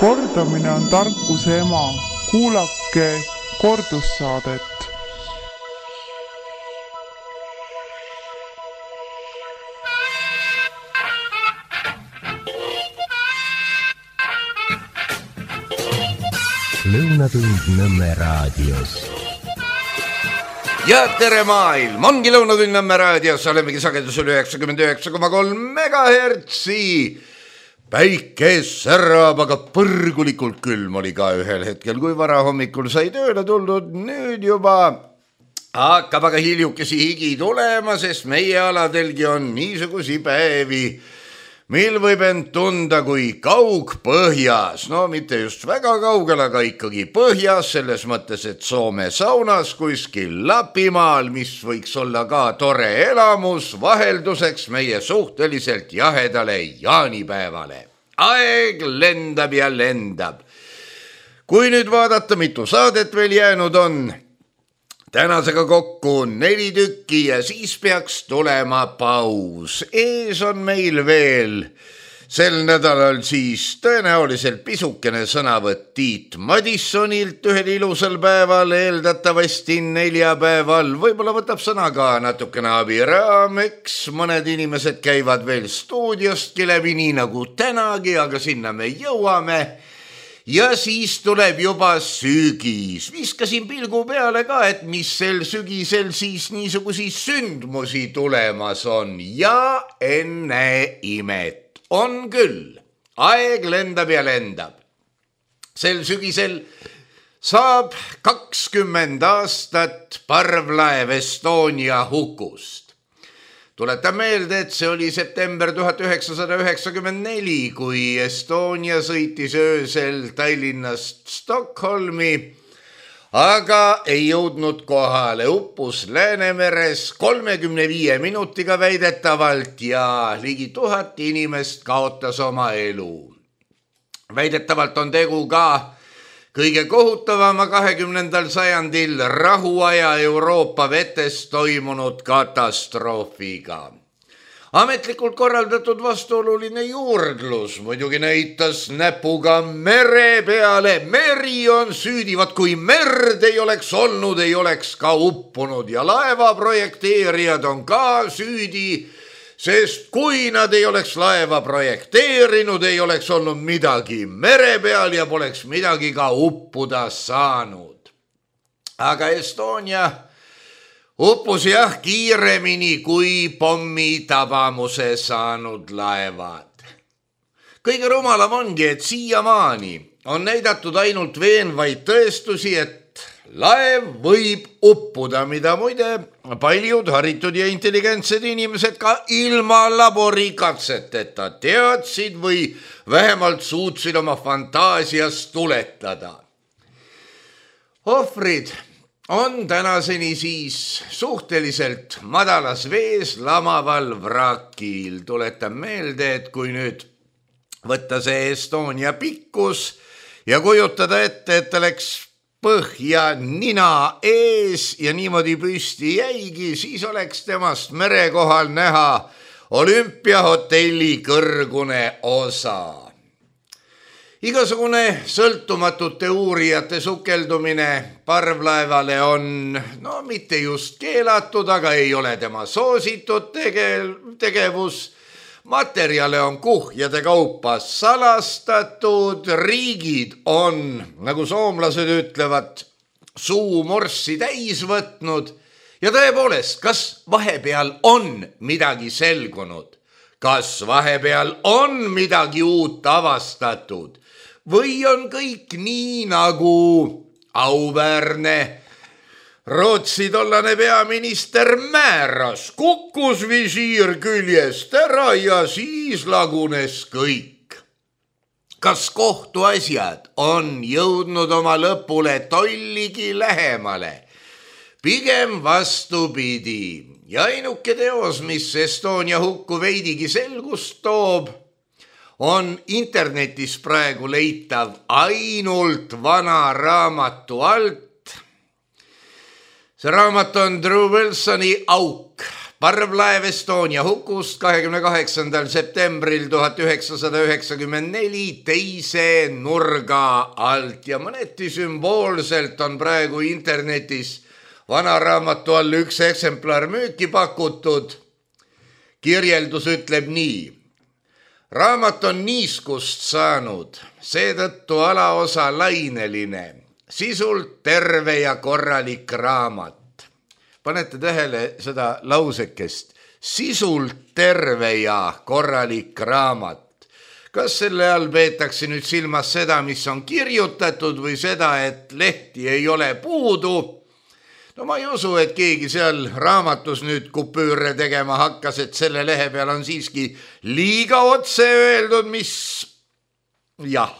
Kordamine on tarkuse ema. Kuulake kordussaadet. Lõunatund Nõmme raadios. Ja tere maailm, ongi Lõunatund Nõmme raadios, olemegi sagedusel 99,3 megahertsi. Päike särab, aga põrgulikult külm oli ka ühel hetkel, kui varahommikul sai tööle tuldud. Nüüd juba hakkab aga hiljukesi higi tulema, sest meie aladelgi on niisugusi päevi, mil võib end tunda kui kaugpõhjas. No mitte just väga kaugel, aga ikkagi põhjas, selles mõttes, et Soome saunas kuskil Lapimaal, mis võiks olla ka tore elamus vahelduseks meie suhteliselt jahedale jaanipäevale. Aeg lendab ja lendab. Kui nüüd vaadata, mitu saadet veel jäänud on, tänasega kokku 4 tükki ja siis peaks tulema paus. Ees on meil veel sel nädalal siis tõenäoliselt pisukene sõnavõtt Tiit Madissonilt ühel ilusal päeval, eeldatavasti neljapäeval. Võib-olla võtab sõna ka natukene Abiraam, eks mõned inimesed käivad veel stuudiostki läbi, nii nagu tänagi, aga sinna me jõuame. Ja siis tuleb juba sügis. Viskasin pilgu peale ka, et mis sel sügisel siis niisugusi sündmusi tulemas on. Ja enne imet on küll. Aeg lendab ja lendab. Sel sügisel saab 20 aastat parvlaev Estonia hukust. Tuletan meelde, et see oli september 1994, kui Estonia sõitis öösel Tallinnast Stockholmi, aga ei jõudnud kohale. Uppus Läänemeres 35 minutiga väidetavalt ja ligi 1000 inimest kaotas oma elu. Väidetavalt on tegu ka kõige kohutavama 20. sajandil rahuaja Euroopa vetes toimunud katastroofiga. Ametlikult korraldatud vastuoluline juurdlus muidugi näitas näpuga mere peale. Meri on süüdi, vaat kui merd ei oleks olnud, ei oleks ka uppunud ja laeva projekteerijad on ka süüdi, sest kui nad ei oleks laeva projekteerinud, ei oleks olnud midagi mere peal ja poleks midagi ka uppuda saanud. Aga Estonia uppus jah kiiremini kui pommi tabamuse saanud laevad. Kõige rumalam ongi, et siiamaani on näidatud ainult veenvaid tõestusi, et laev võib uppuda, mida muide paljud haritud ja intelligentsed inimesed ka ilma laborikatseteta teadsid või vähemalt suutsid oma fantaasias tuletada. Ohvrid on tänaseni siis suhteliselt madalas vees lamaval vrakil. Tuletan meelde, et kui nüüd võtta see Estonia pikkus ja kujutada ette, et ta läks põhja nina ees ja niimoodi püsti jäigi, siis oleks temast merekohal näha Olümpiahotelli kõrgune osa. Igasugune sõltumatute uurijate sukeldumine parvlaevale on, no mitte just keelatud, aga ei ole tema soositud tegevus. Materjale on kuhjade kaupa salastatud, riigid on, nagu soomlased ütlevad, suu morssi täis võtnud ja tõepoolest, kas vahepeal on midagi selgunud? Kas vahepeal on midagi uut avastatud? Või on kõik nii nagu auväärne Rootsi tollane peaminister määras, kukkus visiir küljest ära ja siis lagunes kõik. Kas kohtuasjad on jõudnud oma lõpule tolligi lähemale? Pigem vastupidi. Ja ainuke teos, mis Estonia hukku veidigi selgust toob, on internetis praegu leitav ainult vana raamatu alt. See raamat on Drew Wilsoni Auk, parvlaev Estonia hukust 28. septembril 1994 teise nurga alt ja mõneti sümboolselt on praegu internetis vana raamatu all üks eksemplar müüki pakutud. Kirjeldus ütleb nii. Raamat on niiskust saanud, seetõttu alaosa laineline, sisult terve ja korralik raamat. Panete tähele seda lausekest, sisult terve ja korralik raamat. Kas selle all peetakse nüüd silmas seda, mis on kirjutatud või seda, et lehti ei ole puudu? No ma ei usu, et keegi seal raamatus nüüd kupüüre tegema hakkas, et selle lehe peal on siiski liiga otse öeldud, mis jah.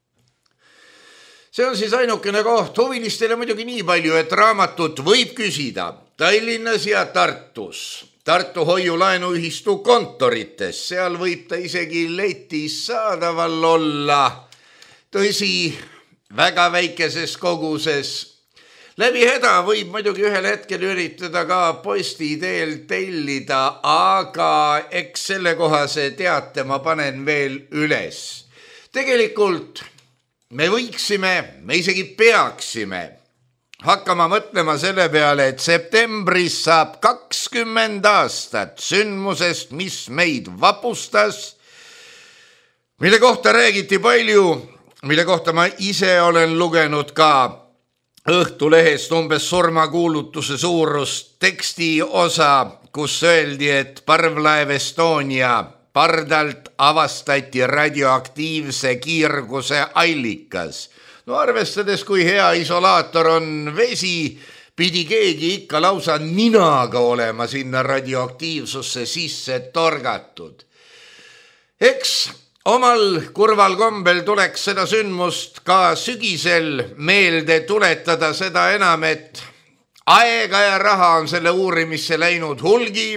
See on siis ainukene koht huvilistele muidugi nii palju, et raamatut võib küsida Tallinnas ja Tartus, Tartu hoiulaenuühistu kontorites, seal võib ta isegi letis saadaval olla, tõsi, väga väikeses koguses. Läbi häda võib muidugi ühel hetkel üritada ka posti teel tellida, aga eks sellekohase teate ma panen veel üles. Tegelikult me võiksime, me isegi peaksime hakkama mõtlema selle peale, et septembris saab 20 aastat sündmusest, mis meid vapustas, mille kohta räägiti palju, mille kohta ma ise olen lugenud ka Õhtulehest umbes surmakuulutuse suurust teksti osa, kus öeldi, et parvlaev Estonia pardalt avastati radioaktiivse kiirguse allikas. No arvestades, kui hea isolaator on vesi, pidi keegi ikka lausa ninaga olema sinna radioaktiivsusse sisse torgatud. Eks omal kurval kombel tuleks seda sündmust ka sügisel meelde tuletada, seda enam, et aega ja raha on selle uurimisse läinud hulgi.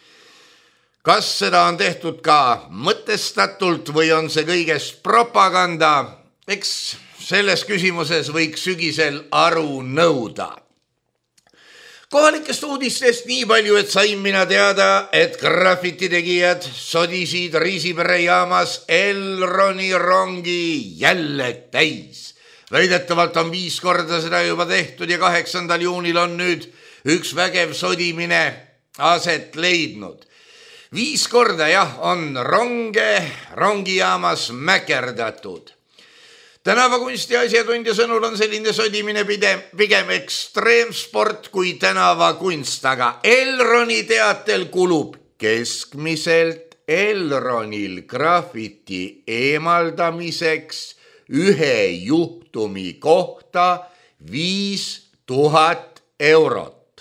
Kas seda on tehtud ka mõtestatult või on see kõigest propaganda? Eks selles küsimuses võiks sügisel aru nõuda. Kohalikest uudistest nii palju, et sain mina teada, et grafititegijad sodisid Riisipere jaamas Elroni rongi jälle täis. Väidetavalt on 5 korda seda juba tehtud ja 8. juunil on nüüd üks vägev sodimine aset leidnud. 5 korda on rongijaamas mäkerdatud. Tänavakunsti asjatundja sõnul on selline sodimine pigem ekstreemsport kui tänavakunst, aga Elroni teatel kulub keskmiselt Elronil grafiti eemaldamiseks ühe juhtumi kohta 5000 eurot.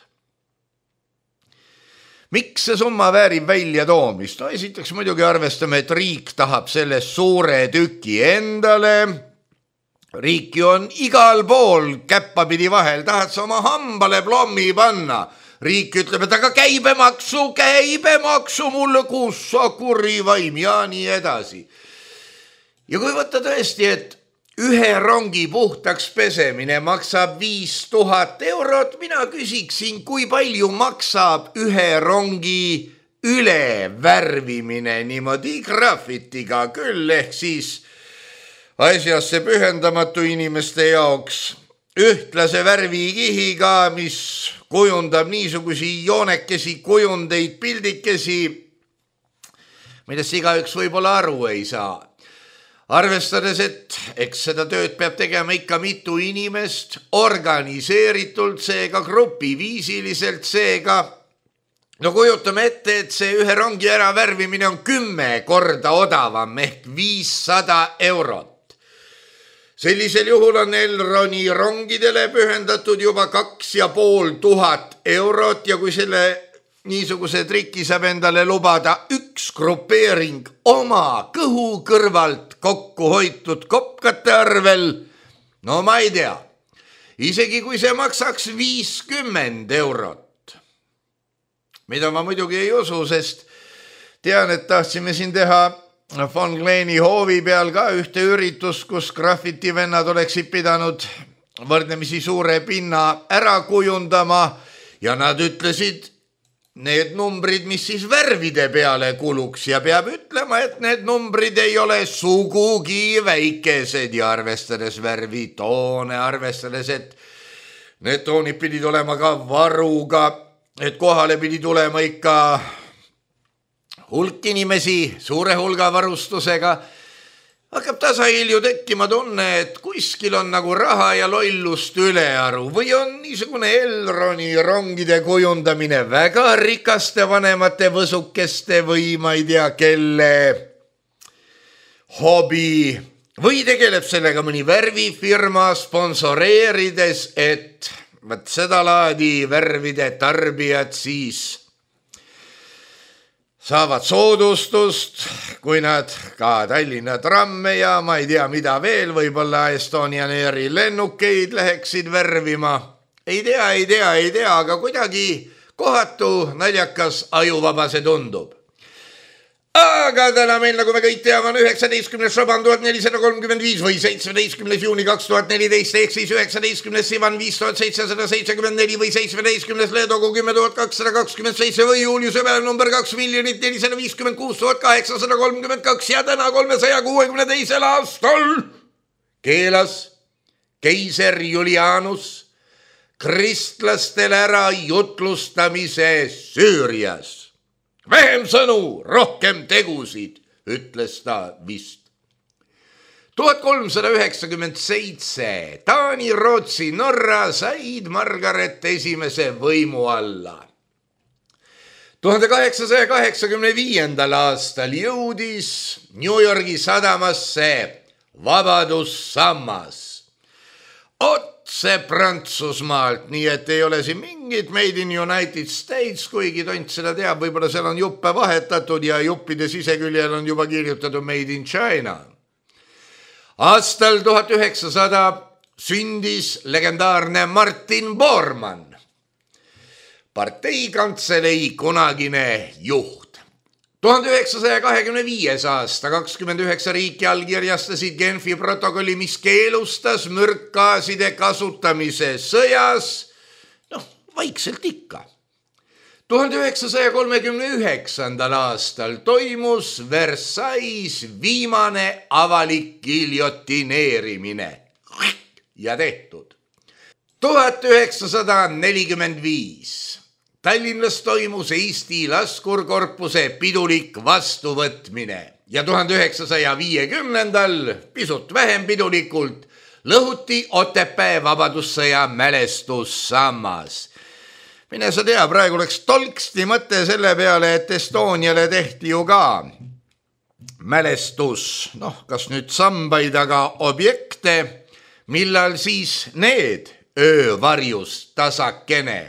Miks see summa väärib välja toomist? No esiteks muidugi arvestame, et riik tahab sellest suure tüki endale. Riiki on igal pool käppapidi vahel, tahad sa oma hambale plommi panna. Riik ütleb, et aga käibemaksu mulle, kus sa kurivaim ja nii edasi. Ja kui võtta tõesti, et ühe rongi puhtaks pesemine maksab 5000 eurot, mina küsiksin, kui palju maksab ühe rongi ülevärvimine niimoodi grafitiga küll, ehk siis asjasse pühendamatu inimeste jaoks ühtlase värvikihiga, mis kujundab niisugusi joonekesi, kujundeid, pildikesi, millest igaüks võib-olla aru ei saa. Arvestades, et eks seda tööd peab tegema ikka mitu inimest, organiseeritult seega, grupiviisiliselt seega, no kujutame ette, et see ühe rongi ära värvimine on 10 korda odavam ehk 500 eurot. Sellisel juhul on Elroni rongidele pühendatud juba 2500 eurot ja kui selle niisuguse triki saab endale lubada üks grupeering oma kõhu kõrvalt kokku hoitud kopkate arvel, no ma ei tea, isegi kui see maksaks 50 eurot. Mida ma muidugi ei usu, sest tean, et tahtsime siin teha Von Kleeni hoovi peal ka ühte üritus, kus grafitivennad oleksid pidanud võrdlemisi suure pinna ära kujundama ja nad ütlesid need numbrid, mis siis värvide peale kuluks ja peab ütlema, et need numbrid ei ole sugugi väikesed ja arvestades värvitoone, arvestades, et need toonid pidid olema ka varuga, et kohale pidi tulema ikka hulk inimesi suure hulga varustusega, hakkab tasahilju tekkima tunne, et kuskil on nagu raha ja lollust ülearu või on niisugune Elroni rongide kujundamine väga rikaste vanemate võsukeste või ma ei tea kelle hobi või tegeleb sellega mõni värvifirma sponsoreerides, et võt seda laadi värvide tarbijad siis saavad soodustust, kui nad ka Tallinna tramme ja ma ei tea mida veel, võib-olla Estonian Airi lennukeid läheksid värvima. Ei tea, aga kuidagi kohatu naljakas ajuvaba see tundub. Aga täna meil, nagu me kõik teame, on 19. Šaban 1435 või 17. juuni 2014 ehk siis 19. Sivan 5774 või 17. Leedogu 10227 või Julius Övel number 2 456 832 ja täna 362. aastal keelas keiser Julianus kristlastele ära jutlustamise Süürias. Vähem sõnu, rohkem tegusid, ütles ta vist. 1397 Taani, Rootsi, Norra said Margaret esimese võimu alla. 1885. aastal jõudis New Yorgi sadamasse Vabadussammas. Otse Prantsusmaalt, nii et ei ole siin mingit Made in United States, kuigi tont seda teab, võib-olla seal on juppe vahetatud ja juppide siseküljel on juba kirjutatud Made in China. Aastal 1900 sündis legendaarne Martin Bormann, parteikantselei kunagine juht. 1925. aasta 29 riiki allkirjastasid Genfi protokolli, mis keelustas mürkgaaside kasutamise sõjas, vaikselt ikka. 1939. aastal toimus Versailles viimane avalik giljotineerimine ja tehtud. 1945. Tallinnas toimus Eesti laskurkorpuse pidulik vastuvõtmine ja 1950. pisut vähem pidulikult lõhuti Otepää vabadussõja mälestussammas. Mine sa tea, praegu oleks tolksti mõte selle peale, et Estoniale tehti ju ka mälestus, kas nüüd sambaid, aga objekte, millal siis need öövarjus tasakene.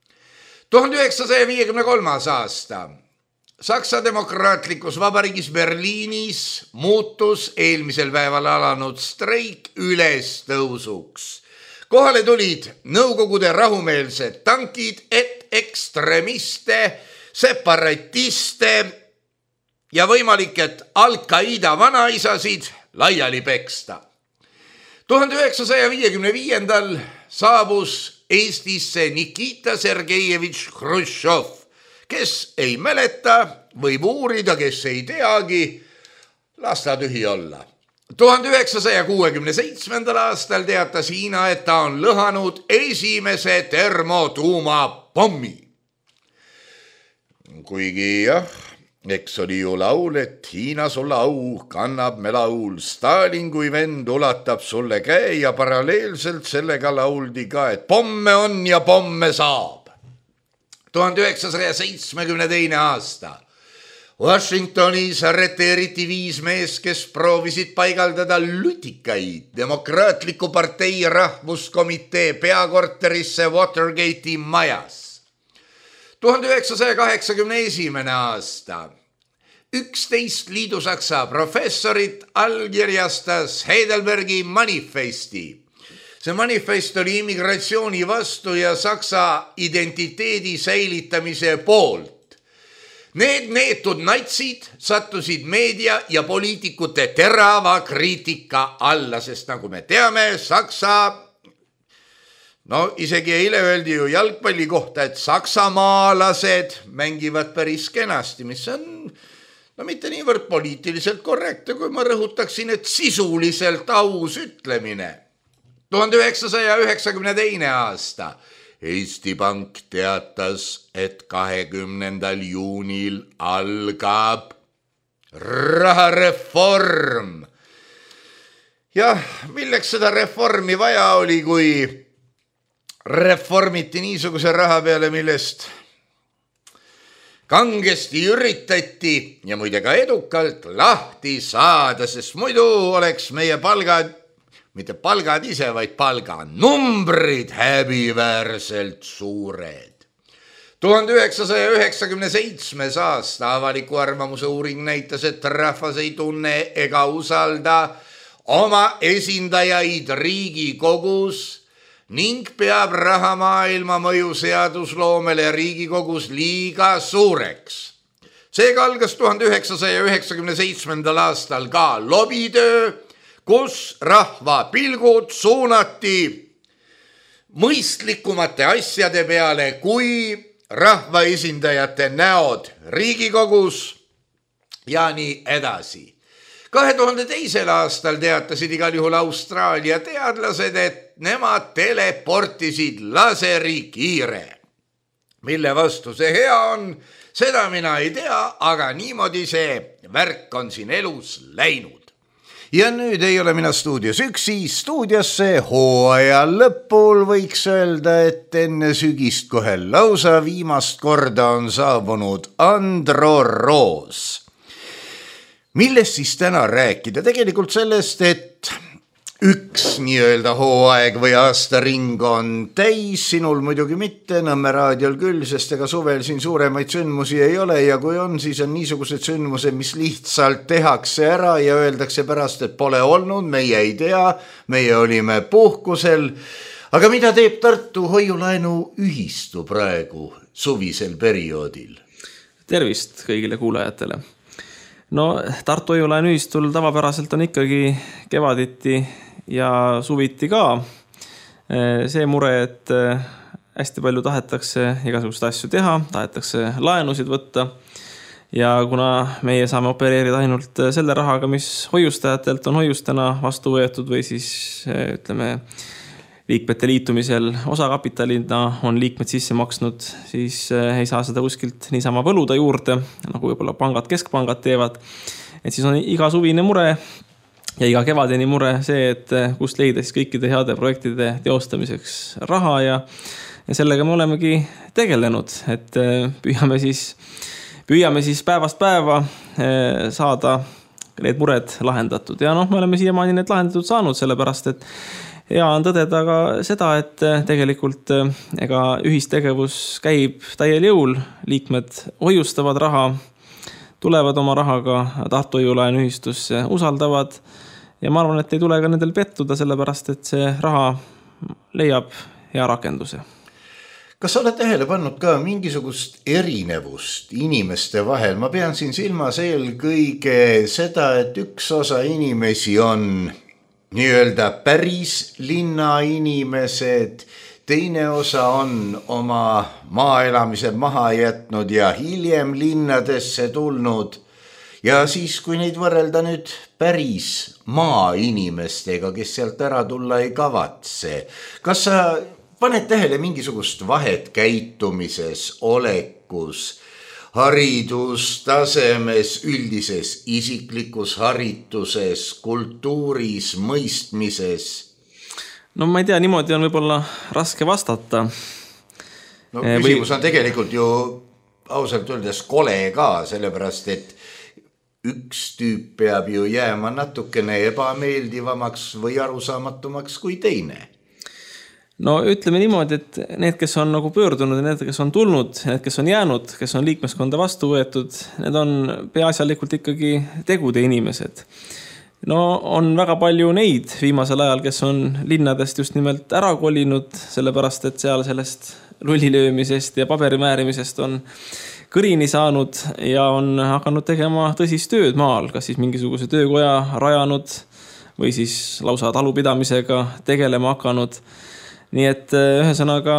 1953. aasta Saksa demokraatlikus vabariigis Berliinis muutus eelmisel päeval alanud streik ülestõusuks. Kohale tulid nõukogude rahumeelsed tankid, et ekstremiste, separatiste ja võimalik, et Al-Qaida vanaisasid laiali peksta. 1955. saabus Eestisse Nikita Sergejevitš Hruštšov, kes ei mäleta, võib uurida, kes ei teagi, las ta tühi olla. 1967. aastal teatas Hiina, et ta on lõhanud esimese termotuumapommi. Kuigi jah, eks oli ju laul, et Hiina sulle au kannab me laul, Stalin kui vend ulatab sulle käe ja paralleelselt sellega lauldi ka, et pomme on ja pomme saab. 1972. aasta Washingtonis arreteeriti 5 meest, kes proovisid paigaldada lutikaid Demokraatliku partei rahvuskomitee peakorterisse Watergate'i majas. 1981. aasta 11 liidusaksa professorit allkirjastas Heidelbergi manifesti. See manifest oli immigratsiooni vastu ja saksa identiteedi säilitamise poolt. Need neetud natsid sattusid meedia ja poliitikute terava kriitika alla, sest nagu me teame, Saksa No isegi eile öeldi ju jalgpalli kohta, et saksamaalased mängivad päris kenasti, mis on no mitte niivõrd poliitiliselt korrekte, kui ma rõhutaksin, et sisuliselt aus ütlemine. 1992. aasta Eesti Pank teatas, et 20. juunil algab rahareform. Jah, milleks seda reformi vaja oli, kui reformiti niisuguse raha peale, millest kangesti üritati ja muide ka edukalt lahti saada, sest muidu oleks meie palgad, mitte palgad ise, vaid palganumbrid häbiväärselt suured. 1997. aasta avaliku arvamuse uuring näitas, et rahvas ei tunne ega usalda oma esindajaid Riigikogus ning peab rahamaailma mõju seadusloomele Riigikogus liiga suureks. Seega algas 1997. aastal ka lobitöö, kus rahva pilgud suunati mõistlikumate asjade peale kui rahvaesindajate näod Riigikogus ja nii edasi. 2002. aastal teatasid igal juhul Austraalia teadlased, et nemad teleportisid laserikiire. Mille vastu see hea on, seda mina ei tea, aga niimoodi see värk on siin elus läinud. Ja nüüd ei ole mina stuudios üksi, stuudiosse hooaja lõpul võiks öelda, et enne sügist kohe lausa viimast korda on saabunud Andro Roos. Millest siis täna rääkida? Tegelikult sellest, et üks nii-öelda hooaeg või aastaring on täis, sinul muidugi mitte, Nõmme raadiol küll, sest ega suvel siin suuremaid sündmusi ei ole ja kui on, siis on niisugused sündmused, mis lihtsalt tehakse ära ja öeldakse pärast, et pole olnud, meie ei tea, meie olime puhkusel. Aga mida teeb Tartu hoiulaenu ühistu praegu suvisel perioodil? Tervist kõigile kuulajatele. No Tartu hoiulaenu ühistul tavapäraselt on ikkagi kevaditi ja suviti ka see mure, et hästi palju tahetakse igasugust asju teha, tahetakse laenusid võtta ja kuna meie saame opereerida ainult selle rahaga, mis hoiustajatelt on hoiustena vastu võetud või siis ütleme liikmete liitumisel osakapitalina on liikmed sisse maksnud, siis ei saa seda kuskilt niisama võluda juurde, nagu võib-olla pangad, keskpangad teevad. Et siis on iga suvine mure ja iga kevadeni mure see, et kust leida siis kõikide heade projektide teostamiseks raha ja sellega me olemegi tegelenud, et püüame siis päevast päeva saada need mured lahendatud ja me oleme siiamaani need lahendatud saanud, sellepärast et ja on tõdeda ka seda, et tegelikult ega ühistegevus käib täiel jõul, liikmed hoiustavad raha, tulevad oma rahaga Tartu hoiulaenu ühistusse, usaldavad ja ma arvan, et ei tule ka nendel pettuda, sellepärast et see raha leiab hea rakenduse. Kas sa oled tähele pannud ka mingisugust erinevust inimeste vahel? Ma pean siin silmas eelkõige seda, et üks osa inimesi on nii-öelda päris linnainimesed, teine osa on oma maaelamised maha jätnud ja hiljem linnadesse tulnud. Ja siis, kui neid võrrelda nüüd päris maainimestega, kes sealt ära tulla ei kavatse, kas sa paned tähele mingisugust vahet käitumises, olekus, haridustasemes, üldises isiklikus harituses, kultuuris, mõistmises? No ma ei tea, niimoodi on võib-olla raske vastata. No küsimus on tegelikult ju ausalt öeldes kole ka, sellepärast et üks tüüp peab ju jääma natukene ebameeldivamaks või arusaamatumaks kui teine. No ütleme niimoodi, et need, kes on nagu pöördunud, need, kes on tulnud, need, kes on jäänud, kes on liikmeskonda vastu võetud, need on peaasjalikult ikkagi tegude inimesed. No on väga palju neid viimasel ajal, kes on linnadest just nimelt ära kolinud, sellepärast, et seal sellest lullilöömisest ja paberimäärimisest on kõrini saanud ja on hakanud tegema tõsist tööd maal, kas siis mingisuguse töökoja rajanud või siis lausa talupidamisega tegelema hakanud. nii et ühesõnaga,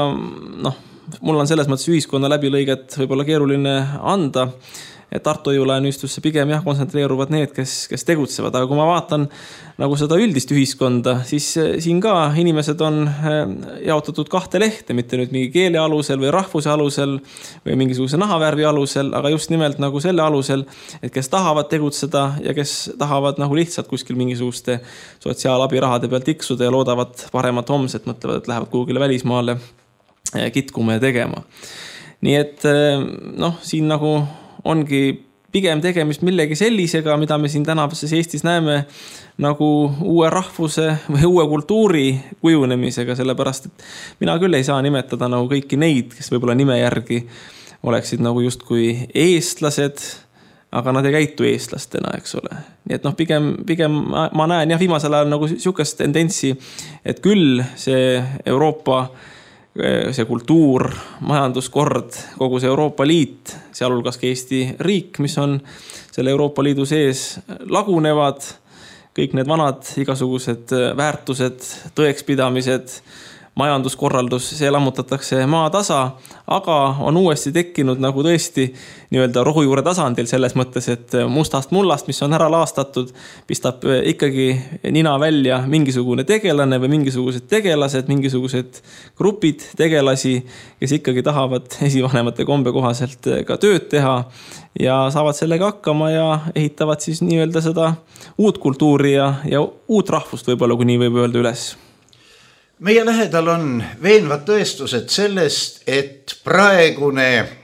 mul on selles mõttes ühiskonna läbilõiget võib-olla keeruline anda, et Tartu Hoiu-laenuühistusse pigem kontsentreeruvad need, kes tegutsevad, aga kui ma vaatan nagu seda üldist ühiskonda, siis siin ka inimesed on jaotatud 2 lehte, mitte nüüd mingi keele alusel või rahvuse alusel või mingisuguse nahavärvi alusel, aga just nimelt nagu selle alusel, et kes tahavad tegutseda ja kes tahavad nagu lihtsalt kuskil mingisuguste sotsiaalabirahade pealt tiksuda ja loodavad paremat homset, mõtlevad, et lähevad kuhugile välismaale kitkuma ja tegema. Nii et siin nagu ongi pigem tegemist millegi sellisega, mida me siin tänapäevases Eestis näeme nagu uue rahvuse või uue kultuuri kujunemisega, sellepärast et mina küll ei saa nimetada nagu kõiki neid, kes võib-olla nime järgi oleksid nagu justkui eestlased, aga nad ei käitu eestlastena, eks ole. Nii et pigem ma näen viimasel ajal nagu sihukest tendentsi, et küll see Euroopa see kultuur, majanduskord, kogu see Euroopa Liit, sealhulgas ka Eesti riik, mis on selle Euroopa Liidu sees lagunevad, kõik need vanad igasugused väärtused, tõekspidamised, majanduskorraldus, see lammutatakse maatasa, aga on uuesti tekkinud nagu tõesti nii-öelda rohujuure tasandil selles mõttes, et mustast mullast, mis on ära laastatud, pistab ikkagi nina välja mingisugune tegelane või mingisugused tegelased, mingisugused grupid tegelasi, kes ikkagi tahavad esivanemate kombe kohaselt ka tööd teha ja saavad sellega hakkama ja ehitavad siis nii-öelda seda uut kultuuri ja uut rahvust võib-olla, kui nii võib öelda üles. Meie lähedal on veenvad tõestused sellest, et praegune,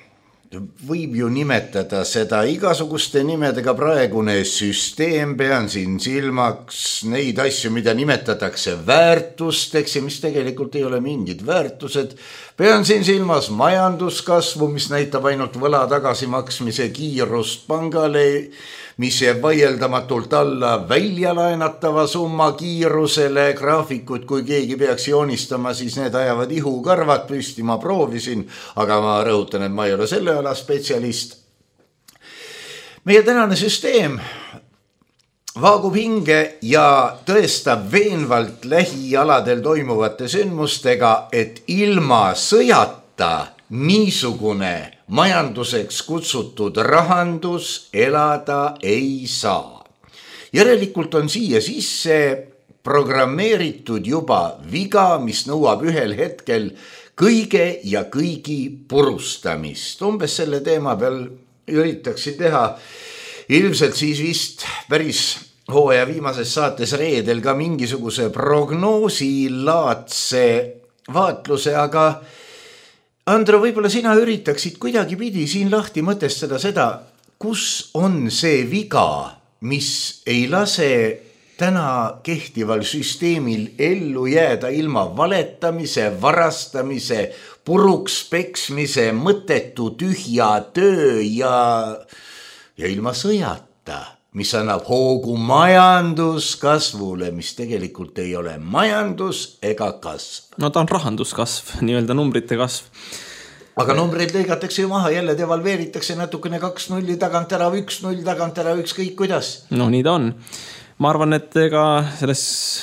võib ju nimetada seda igasuguste nimedega praegune süsteem, pean siin silmaks neid asju, mida nimetatakse väärtusteks ja mis tegelikult ei ole mingid väärtused. Pean siin silmas majanduskasvu, mis näitab ainult võla tagasimaksmise kiirust pangale, mis jääb vaieldamatult alla väljalaenatava summa kiirusele, graafikud, kui keegi peaks joonistama, siis need ajavad ihukarvad püsti, ma proovisin, aga ma rõhutan, et ma ei ole selle ala spetsialist. Meie tänane süsteem vaagub hinge ja tõestab veenvalt lähialadel toimuvate sündmustega, et ilma sõjata niisugune majanduseks kutsutud rahandus elada ei saa. Järelikult on siia sisse programmeeritud juba viga, mis nõuab ühel hetkel kõige ja kõigi purustamist. Umbes selle teema peal üritaksin teha ilmselt siis vist päris hooaja viimases saates reedel ka mingisuguse prognoosilaadse vaatluse, aga Andro, võib-olla sina üritaksid kuidagi pidi siin lahti mõtestada seda, kus on see viga, mis ei lase täna kehtival süsteemil ellu jääda ilma valetamise, varastamise, puruks peksmise, mõttetu tühja töö ja ilma sõjata, mis annab hoogu majanduskasvule, mis tegelikult ei ole majandus ega kasv. No ta on rahanduskasv, nii-öelda numbrite kasv. Aga numbreid lõigatakse ju maha, jälle devalveeritakse natukene 2-0 tagant ära, 1-0 tagant ära, ükskõik kuidas. No nii ta on. Ma arvan, et ega selles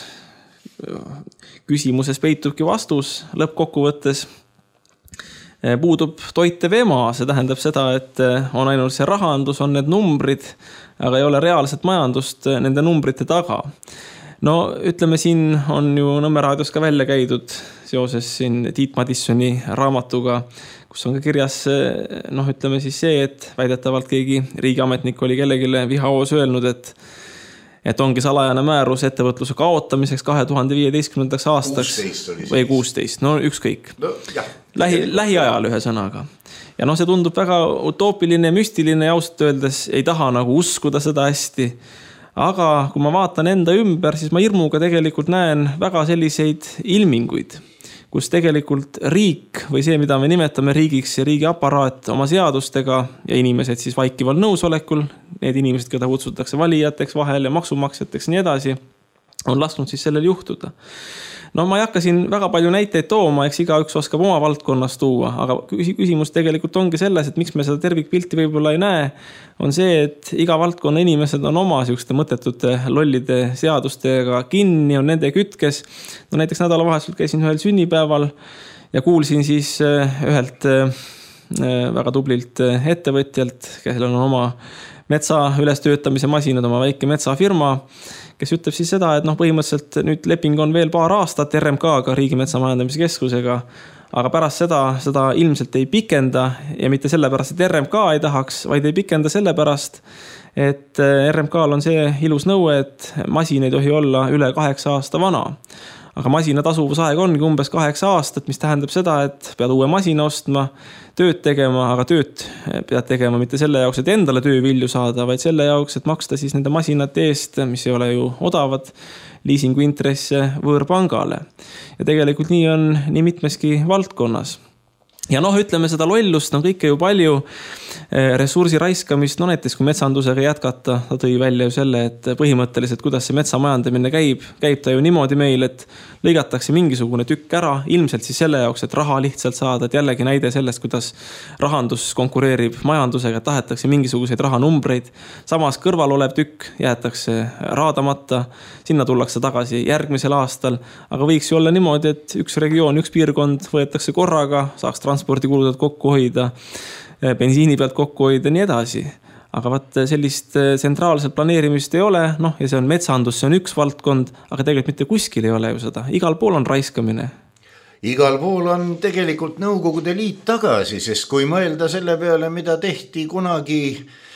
küsimuses peitubki vastus lõppkokkuvõttes. Puudub toitev ema, see tähendab seda, et on ainult see rahandus, on need numbrid, aga ei ole reaalset majandust nende numbrite taga. No ütleme, siin on ju Nõmme raadios ka välja käidud seoses siin Tiit Madissoni raamatuga, kus on ka kirjas, ütleme siis see, et väidetavalt keegi riigiametnik oli kellegile vihahoos öelnud, et ongi salajane määrus ettevõtluse kaotamiseks 2015. aastaks 16 või 16, no ükskõik. No, lähiajal ühe sõnaga. Ja see tundub väga utoopiline, müstiline ja ausalt öeldes ei taha nagu uskuda seda hästi. Aga kui ma vaatan enda ümber, siis ma hirmuga tegelikult näen väga selliseid ilminguid, kus tegelikult riik või see, mida me nimetame riigiks ja riigi aparaat oma seadustega ja inimesed siis vaikival nõusolekul, need inimesed, keda kutsutakse valijateks vahel ja maksumaksjateks nii edasi, on lasknud siis sellel juhtuda. No ma ei hakka siin väga palju näiteid tooma, eks igaüks oskab oma valdkonnas tuua, aga küsimus tegelikult ongi selles, et miks me seda tervikpilti võib-olla ei näe, on see, et iga valdkonna inimesed on oma siukeste mõttetute lollide seadustega kinni, on nende kütkes. No näiteks nädalavahetusel käisin ühel sünnipäeval ja kuulsin siis ühelt väga tublilt ettevõtjalt, kellel on oma metsa ülestöötamise masinad, oma väike metsafirma, kes ütleb siis seda, et põhimõtteliselt nüüd leping on veel paar aastat RMK-ga, Riigimetsa Majandamise Keskusega, aga pärast seda ilmselt ei pikenda ja mitte sellepärast, et RMK ei tahaks, vaid ei pikenda sellepärast, et RMK-l on see ilus nõue, et masin ei tohi olla üle 8 aasta vana. Aga masina tasuvusaeg ongi umbes 8 aastat, mis tähendab seda, et pead uue masina ostma, tööd tegema, aga tööd pead tegema mitte selle jaoks, et endale töövilju saada, vaid selle jaoks, et maksta siis nende masinate eest, mis ei ole ju odavad, liisingu intresse võõrpangale. Ja tegelikult nii on nii mitmeski valdkonnas. Ja ütleme seda lollust, kõike ju palju, ressursi raiskamist, näiteks kui metsandusega jätkata, ta tõi välja ju selle, et põhimõtteliselt, kuidas see metsamajandamine käib ta ju niimoodi meil, et lõigatakse mingisugune tükk ära, ilmselt siis selle jaoks, et raha lihtsalt saada, et jällegi näide sellest, kuidas rahandus konkureerib majandusega, et tahetakse mingisuguseid rahanumbreid, samas kõrval olev tükk jäetakse raadamata, sinna tullakse tagasi järgmisel aastal, aga võiks ju olla niimoodi, et üks regioon, üks piirkond võetakse korraga, saaks transpordikuludelt kokku hoida, bensiini pealt kokku hoida ja nii edasi. Aga sellist tsentraalset planeerimist ei ole, ja see on metsandus, see on üks valdkond, aga tegelikult mitte kuskil ei ole ju seda. Igal pool on raiskamine. Igal pool on tegelikult Nõukogude Liit tagasi, sest kui mõelda selle peale, mida tehti kunagi,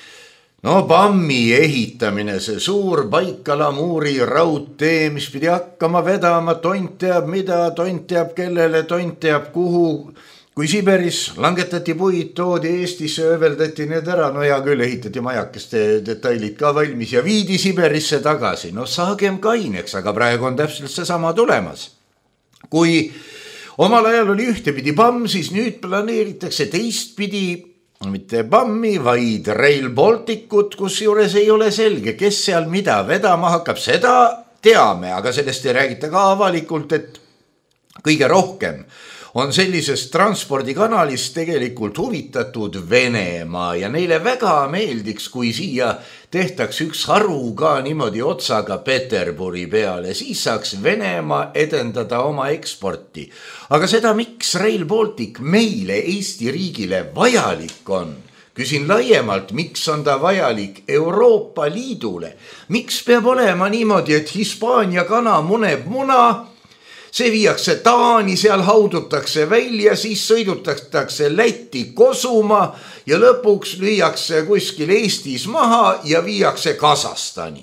Pammi ehitamine, see suur Baikal-Amuri raudtee, mis pidi hakkama vedama, tont teab mida, tont teab kellele, tont teab kuhu. Kui Siberis langetati puid, toodi Eestisse, ööveldati need ära, hea küll, ehitati majakeste detailid ka valmis ja viidi Siberisse tagasi. Saagem kaineks, aga praegu on täpselt see sama tulemas. Kui omal ajal oli ühtepidi Pamm, siis nüüd planeeritakse teistpidi, mitte Pammi, vaid Rail Balticut, kus juures ei ole selge, kes seal mida vedama hakkab, seda teame, aga sellest ei räägita ka avalikult, et kõige rohkem on sellisest transpordikanalist tegelikult huvitatud Venemaa ja neile väga meeldiks, kui siia tehtaks üks haru ka niimoodi otsaga Peterburi peale, siis saaks Venemaa edendada oma eksporti. Aga seda, miks Rail Baltic meile, Eesti riigile vajalik on, küsin laiemalt, miks on ta vajalik Euroopa Liidule, miks peab olema niimoodi, et Hispaania kana muneb muna, see viiakse Taani, seal haudutakse välja, siis sõidutatakse Lätti Kosuma ja lõpuks lüüakse kuskil Eestis maha ja viiakse Kasahstani.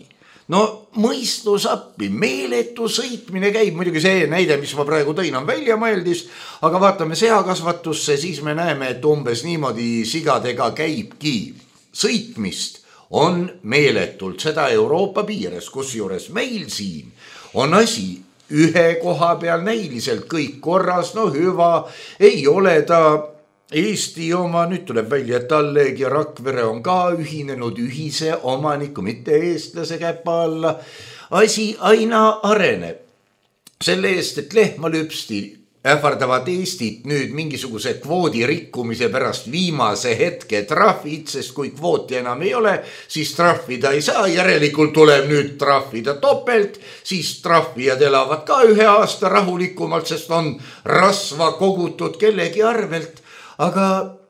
Mõistus appi, meeletu sõitmine käib, muidugi see näide, mis ma praegu tõin, on välja mõeldis, aga vaatame seakasvatusse, siis me näeme, et umbes niimoodi sigadega käibki. Sõitmist on meeletult, seda Euroopa piires, kusjuures meil siin on asi ühe koha peal näiliselt kõik korras, hüva, ei ole ta Eesti oma, nüüd tuleb välja, et Talleg ja Rakvere on ka ühinenud ühise omaniku, mitte eestlase käpa alla. Asi aina areneb. Selle eest, et lehmalüpsti ähvardavad Eestit nüüd mingisuguse kvoodi rikkumise pärast viimase hetke trahvid, sest kui kvooti enam ei ole, siis trahvida ei saa, järelikult tuleb nüüd trahvida topelt, siis trahvijad elavad ka 1 aasta rahulikumalt, sest on rasva kogutud kellegi arvelt, aga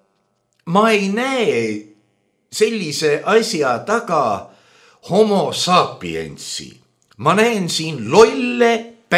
ma ei näe sellise asja taga homo sapiensi. Ma näen siin lolle,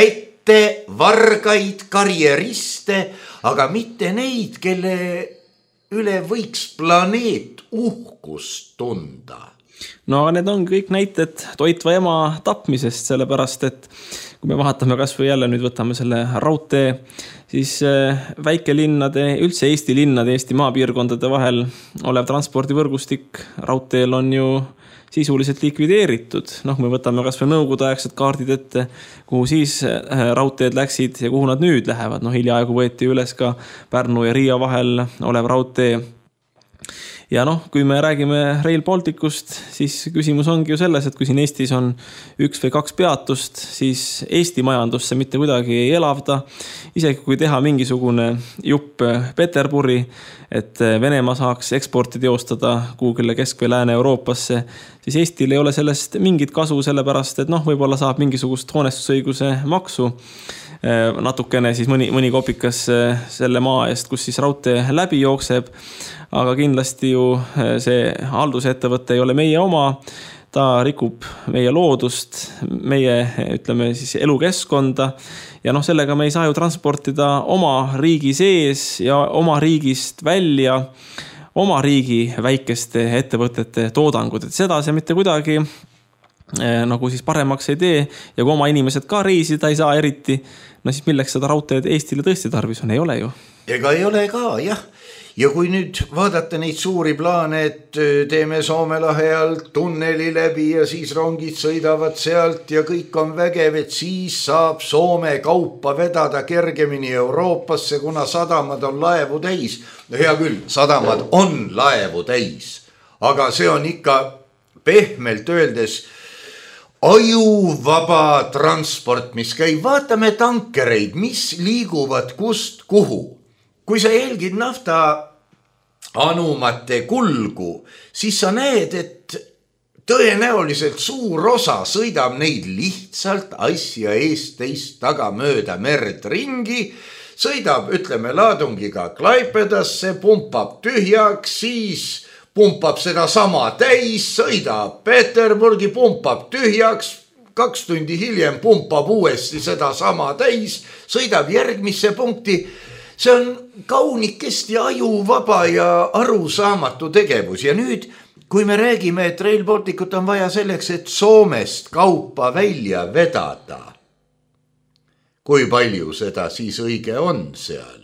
vargaid, karjeriste, aga mitte neid, kelle üle võiks planeet uhkust tunda. Aga need on kõik näited toitva ema tapmisest, sellepärast, et kui me vaatame kas või jälle nüüd võtame selle raudtee, siis väikelinnade, üldse Eesti linnade, Eesti maapiirkondade vahel olev transpordivõrgustik raudteel on ju sisuliselt likvideeritud. Me võtame kas või nõukogudeaegsed kaardid ette, kuhu siis raudteed läksid ja kuhu nad nüüd lähevad. Hiljaaegu võeti üles ka Pärnu ja Riia vahel olev raudtee. Ja kui me räägime Rail Balticust, siis küsimus ongi ju selles, et kui siin Eestis on 1 või 2 peatust, siis Eesti majandusse mitte kuidagi ei elavda. Isegi kui teha mingisugune jupp Peterburi, et Venemaa saaks eksporti teostada Google'ile Kesk- või Lääne-Euroopasse, siis Eestil ei ole sellest mingit kasu, sellepärast, et võib-olla saab mingisugust hoonestusõiguse maksu natukene siis mõni kopikas selle maa eest, kus siis raudtee läbi jookseb. Aga kindlasti ju see haldusettevõte ei ole meie oma, ta rikub meie loodust, meie ütleme siis elukeskkonda ja sellega me ei saa ju transportida oma riigi sees ja oma riigist välja oma riigi väikeste ettevõtete toodangud, et seda see mitte kuidagi nagu siis paremaks ei tee ja kui oma inimesed ka reisida ei saa eriti, siis milleks seda raudteed Eestile tõesti tarvis on, ei ole ju. Ega ei ole ka, jah. Ja kui nüüd vaadata neid suuri plaane, et teeme Soome lahe alt tunneli läbi ja siis rongid sõidavad sealt ja kõik on vägev, et siis saab Soome kaupa vedada kergemini Euroopasse, kuna sadamad on laevu täis. No hea küll, sadamad on laevu täis, aga see on ikka pehmelt öeldes ajuvaba transport, mis käib. Vaatame tankereid, mis liiguvad kust kuhu. Kui sa jälgid nafta anumate kulgu, siis sa näed, et tõenäoliselt suur osa sõidab neid lihtsalt asja eest teist taga mööda merd ringi, sõidab, ütleme, laadungiga Klaipedasse, pumpab tühjaks, siis pumpab seda sama täis, sõidab Peterburgi, pumpab tühjaks, 2 tundi hiljem pumpab uuesti seda sama täis, sõidab järgmisse punkti. See on kaunikest ja ajuvaba ja arusaamatu tegevus. Ja nüüd, kui me räägime, et Rail Balticut on vaja selleks, et Soomest kaupa välja vedada, kui palju seda siis õige on seal?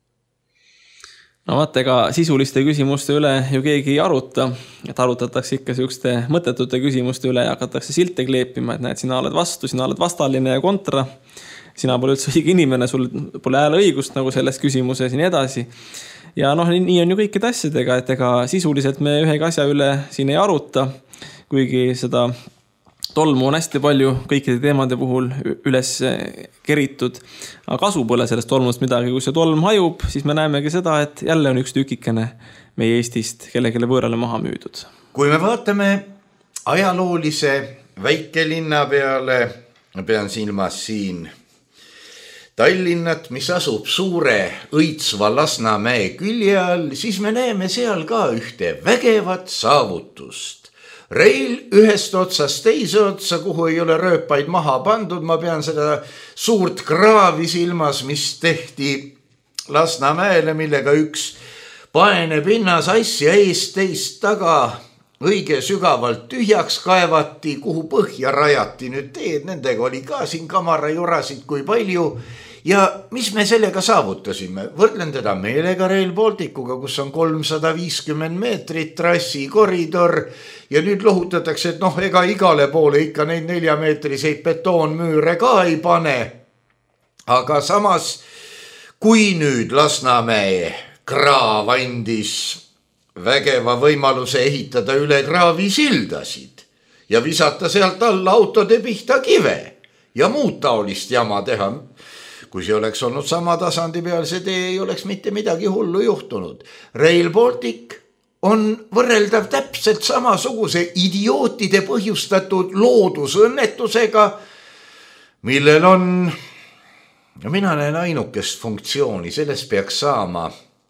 No vaata, ega sisuliste küsimuste üle ju keegi ei aruta, et arutatakse ikka siukeste mõttetute küsimuste üle ja hakatakse silte kleepima, et näed, sina oled vastu, sina oled vastaline ja kontra. Sina pole üldse õige inimene, sul pole hääle õigust nagu selles küsimuses ja nii edasi. Ja nii on ju kõikide asjadega, et ega sisuliselt me ühegi asja üle siin ei aruta, kuigi seda tolmu on hästi palju kõikide teemade puhul üles keritud. Aga kasu pole sellest tolmust midagi, kui see tolm hajub, siis me näemegi seda, et jälle on üks tükikene meie Eestist kellegile võõrale maha müüdud. Kui me vaatame ajaloolise väikelinna peale, pean silmas siin Tallinnat, mis asub suure õitsva Lasnamäe külje all, siis me näeme seal ka ühte vägevat saavutust. Rail ühest otsast teise otsa, kuhu ei ole rööpaid maha pandud, ma pean seda suurt kraavi silmas, mis tehti Lasnamäele, millega üks paene pinnas asja eest teist taga õige sügavalt tühjaks kaevati, kuhu põhja rajati nüüd teed, nendega oli ka siin kamarajurasid kui palju. Ja mis me sellega saavutasime? Võrdlen teda meelega Rail Balticuga, kus on 350 meetrit trassi koridor ja nüüd lohutatakse, et ega igale poole ikka neid 4-meetriseid betoonmüüre ka ei pane. Aga samas, kui nüüd Lasnamäe kraav andis vägeva võimaluse ehitada üle kraavi sildasid ja visata sealt alla autode pihta kive ja muud taolist jama teha. Kui see oleks olnud sama tasandi peal, see tee ei oleks mitte midagi hullu juhtunud. Rail Baltic on võrreldav täpselt samasuguse idiootide põhjustatud loodusõnnetusega, millel on, mina näen ainukest funktsiooni, sellest peaks saama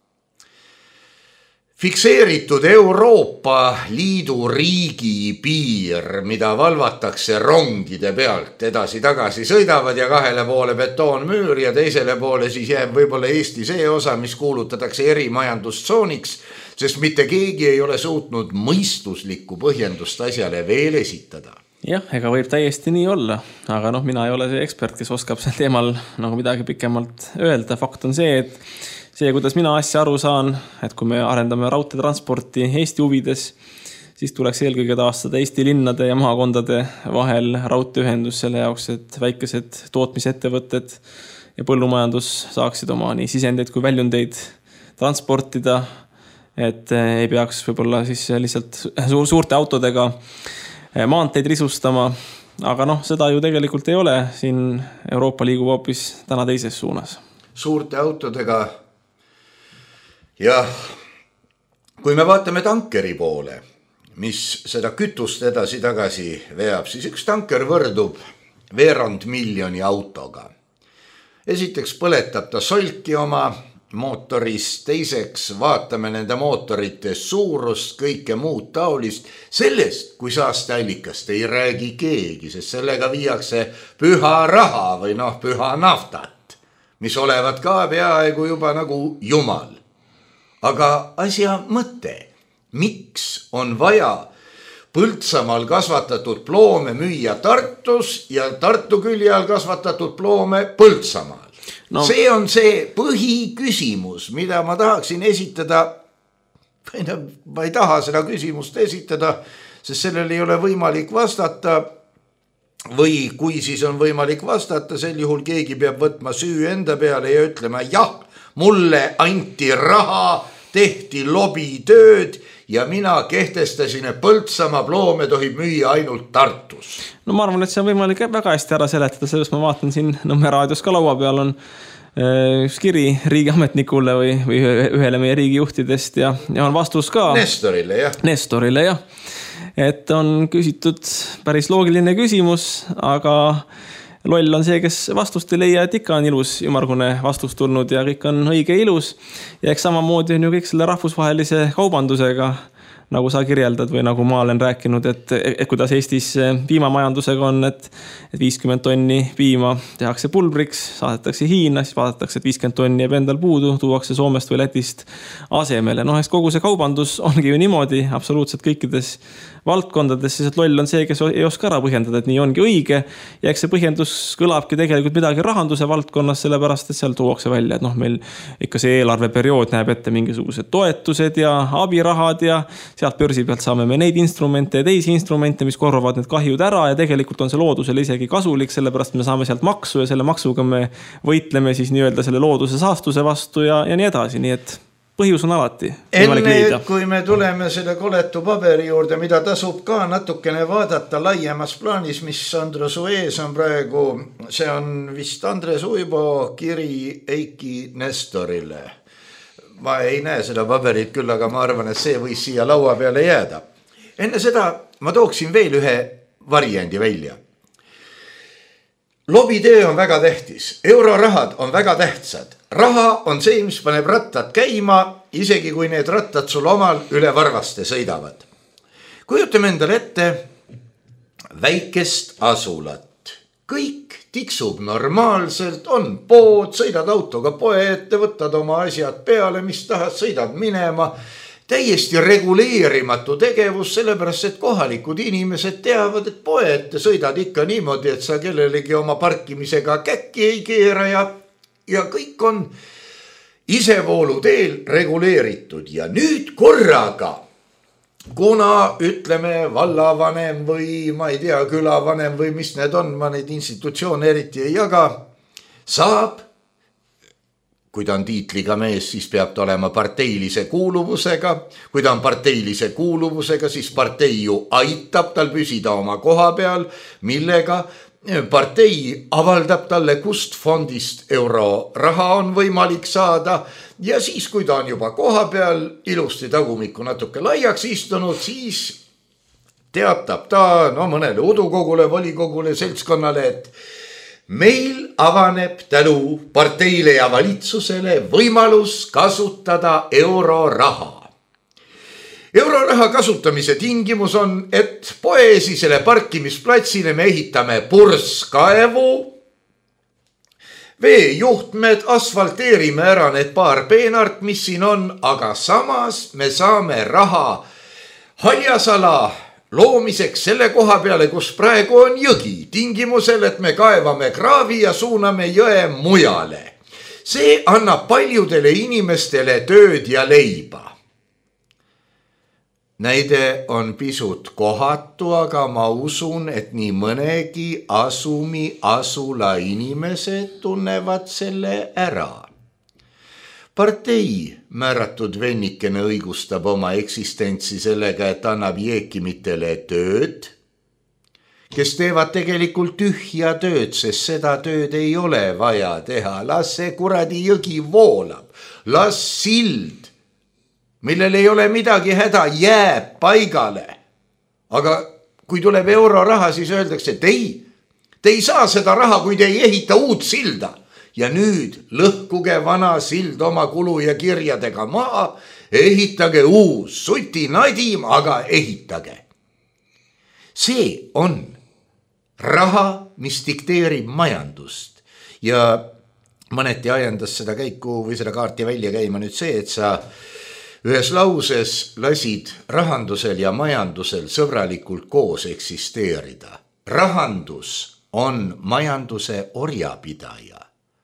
fikseeritud Euroopa Liidu riigi piir, mida valvatakse rongide pealt, edasi-tagasi sõidavad ja 2 poole betoonmüür ja teisele poole siis jääb võib-olla Eesti see osa, mis kuulutatakse erimajandustsooniks, sest mitte keegi ei ole suutnud mõistuslikku põhjendust asjale veel esitada. Jah, ega võib täiesti nii olla, aga mina ei ole see ekspert, kes oskab sel teemal midagi pikemalt öelda. Fakt on see, et kuidas mina asja aru saan, et kui me arendame raudteetransporti Eesti huvides, siis tuleks eelkõige taastada Eesti linnade ja maakondade vahel raudteeühendus selle jaoks, et väikesed tootmisettevõtted ja põllumajandus saaksid oma nii sisendeid kui väljundeid transportida et ei peaks võib-olla siis lihtsalt suurte autodega maanteid risustama, aga seda ju tegelikult ei ole, siin Euroopa liigub hoopis täna teises suunas. Suurte autodega ja kui me vaatame tankeri poole, mis seda kütust edasi-tagasi veab, siis üks tanker võrdub 2 miljoni autoga. Esiteks põletab ta solki oma mootoris, teiseks vaatame nende mootorite suurust, kõike muud taolist. Sellest, kui saasteallikast ei räägi keegi, sest sellega viiakse püha raha või püha naftat, mis olevat ka peaaegu juba nagu jumal. Aga asja mõte, miks on vaja Põltsamaal kasvatatud ploome müüa Tartus ja Tartu külje all kasvatatud ploome Põltsamaal? See on see põhiküsimus, mida ma tahaksin esitada. Ma ei taha seda küsimust esitada, sest sellel ei ole võimalik vastata. Või kui siis on võimalik vastata, sel juhul keegi peab võtma süü enda peale ja ütlema, jah, mulle anti raha, tehti lobitööd ja mina kehtestasin, et Põltsamaa ploome tohib müüa ainult Tartus. Ma arvan, et see on võimalik väga hästi ära seletada, sellest ma vaatan siin Nõmme raadios ka laua peal on üks kiri riigiametnikule või ühele meie riigijuhtidest ja on vastus ka. Nestorile, jah. Et on küsitud päris loogiline küsimus, aga loll on see, kes vastust ei leia, et ikka on ilus ümmargune vastus tulnud ja kõik on õige ilus. Ja eks samamoodi on ju kõik selle rahvusvahelise kaubandusega, nagu sa kirjeldad või nagu ma olen rääkinud, et kuidas Eestis piimamajandusega on, et 50 tonni piima tehakse pulbriks, saadetakse Hiina, siis vaadatakse, et 50 tonni jääb endal puudu, tuuakse Soomest või Lätist asemele. Eks kogu see kaubandus ongi ju niimoodi absoluutselt kõikides valdkondades, siis et loll on see, kes ei oska ära põhjendada, et nii ongi õige. Ja eks see põhjendus kõlabki tegelikult midagi rahanduse valdkonnas, sellepärast, et seal tuuakse välja, et meil ikka see eelarveperiood näeb ette mingisugused toetused ja abirahad ja sealt börsi pealt saame me neid instrumente ja teisi instrumente, mis korvavad need kahjud ära ja tegelikult on see loodusele isegi kasulik, sellepärast me saame sealt maksu ja selle maksuga me võitleme siis nii-öelda selle looduse saastuse vastu ja nii edasi, nii et põhjus on alati. Enne, kui me tuleme selle koletu paberi juurde, mida tasub ka natukene vaadata laiemas plaanis, mis Andres ees on praegu, see on vist Andres Uibo kiri Eiki Nestorile. Ma ei näe seda paberit küll, aga ma arvan, et see võis siia laua peale jääda. Enne seda ma tooksin veel ühe variandi välja. Lobitöö on väga tähtis, eurorahad on väga tähtsad. Raha on see, mis paneb rattad käima, isegi kui need rattad sul omal üle varvaste sõidavad. Kujutame endale ette väikest asulat. Kõik tiksub normaalselt, on pood, sõidad autoga poe ette, võtad oma asjad peale, mis tahad, sõidad minema. Täiesti reguleerimatu tegevus, sellepärast, et kohalikud inimesed teavad, et poe ette sõidad ikka niimoodi, et sa kellelegi oma parkimisega käkki ei keera ja kõik on isevoolu teel reguleeritud. Ja nüüd korraga, kuna ütleme vallavanem või ma ei tea, külavanem või mis need on, ma neid institutsioone eriti ei jaga, saab, kui ta on tiitliga mees, siis peab ta olema parteilise kuuluvusega. Kui ta on parteilise kuuluvusega, siis partei ju aitab tal püsida oma koha peal, millega partei avaldab talle, kust fondist euroraha on võimalik saada. Ja siis, kui ta on juba koha peal ilusti tagumikku natuke laiaks istunud, siis teatab ta mõnele udukogule, volikogule, seltskonnale, et meil avaneb tänu parteile ja valitsusele võimalus kasutada euroraha. Euroraha kasutamise tingimus on, et poeesisele parkimisplatsile me ehitame purskkaevu, veejuhtmed, asfalteerime ära need paar peenart, mis siin on, aga samas me saame raha haljasala loomiseks selle koha peale, kus praegu on jõgi, tingimusel, et me kaevame kraavi ja suuname jõe mujale. See annab paljudele inimestele tööd ja leiba. Näide on pisut kohatu, aga ma usun, et nii mõnegi asula inimesed tunnevad selle ära. partei määratud vennikene õigustab oma eksistentsi sellega, et annab jeekimitele tööd, kes teevad tegelikult tühja tööd, sest seda tööd ei ole vaja teha. Las see kuradi jõgi voolab, las sild, millel ei ole midagi häda, jääb paigale. Aga kui tuleb euroraha, siis öeldakse, et te ei saa seda raha, kui te ei ehita uut silda. Ja nüüd lõhkuge vana sild oma kulu ja kirjadega maha, ehitage uus sutinadim, aga ehitage. See on raha, mis dikteerib majandust ja mõneti ajendas seda käiku või seda kaarti välja käima nüüd see, et sa ühes lauses lasid rahandusel ja majandusel sõbralikult koos eksisteerida. Rahandus on majanduse orjapidaja.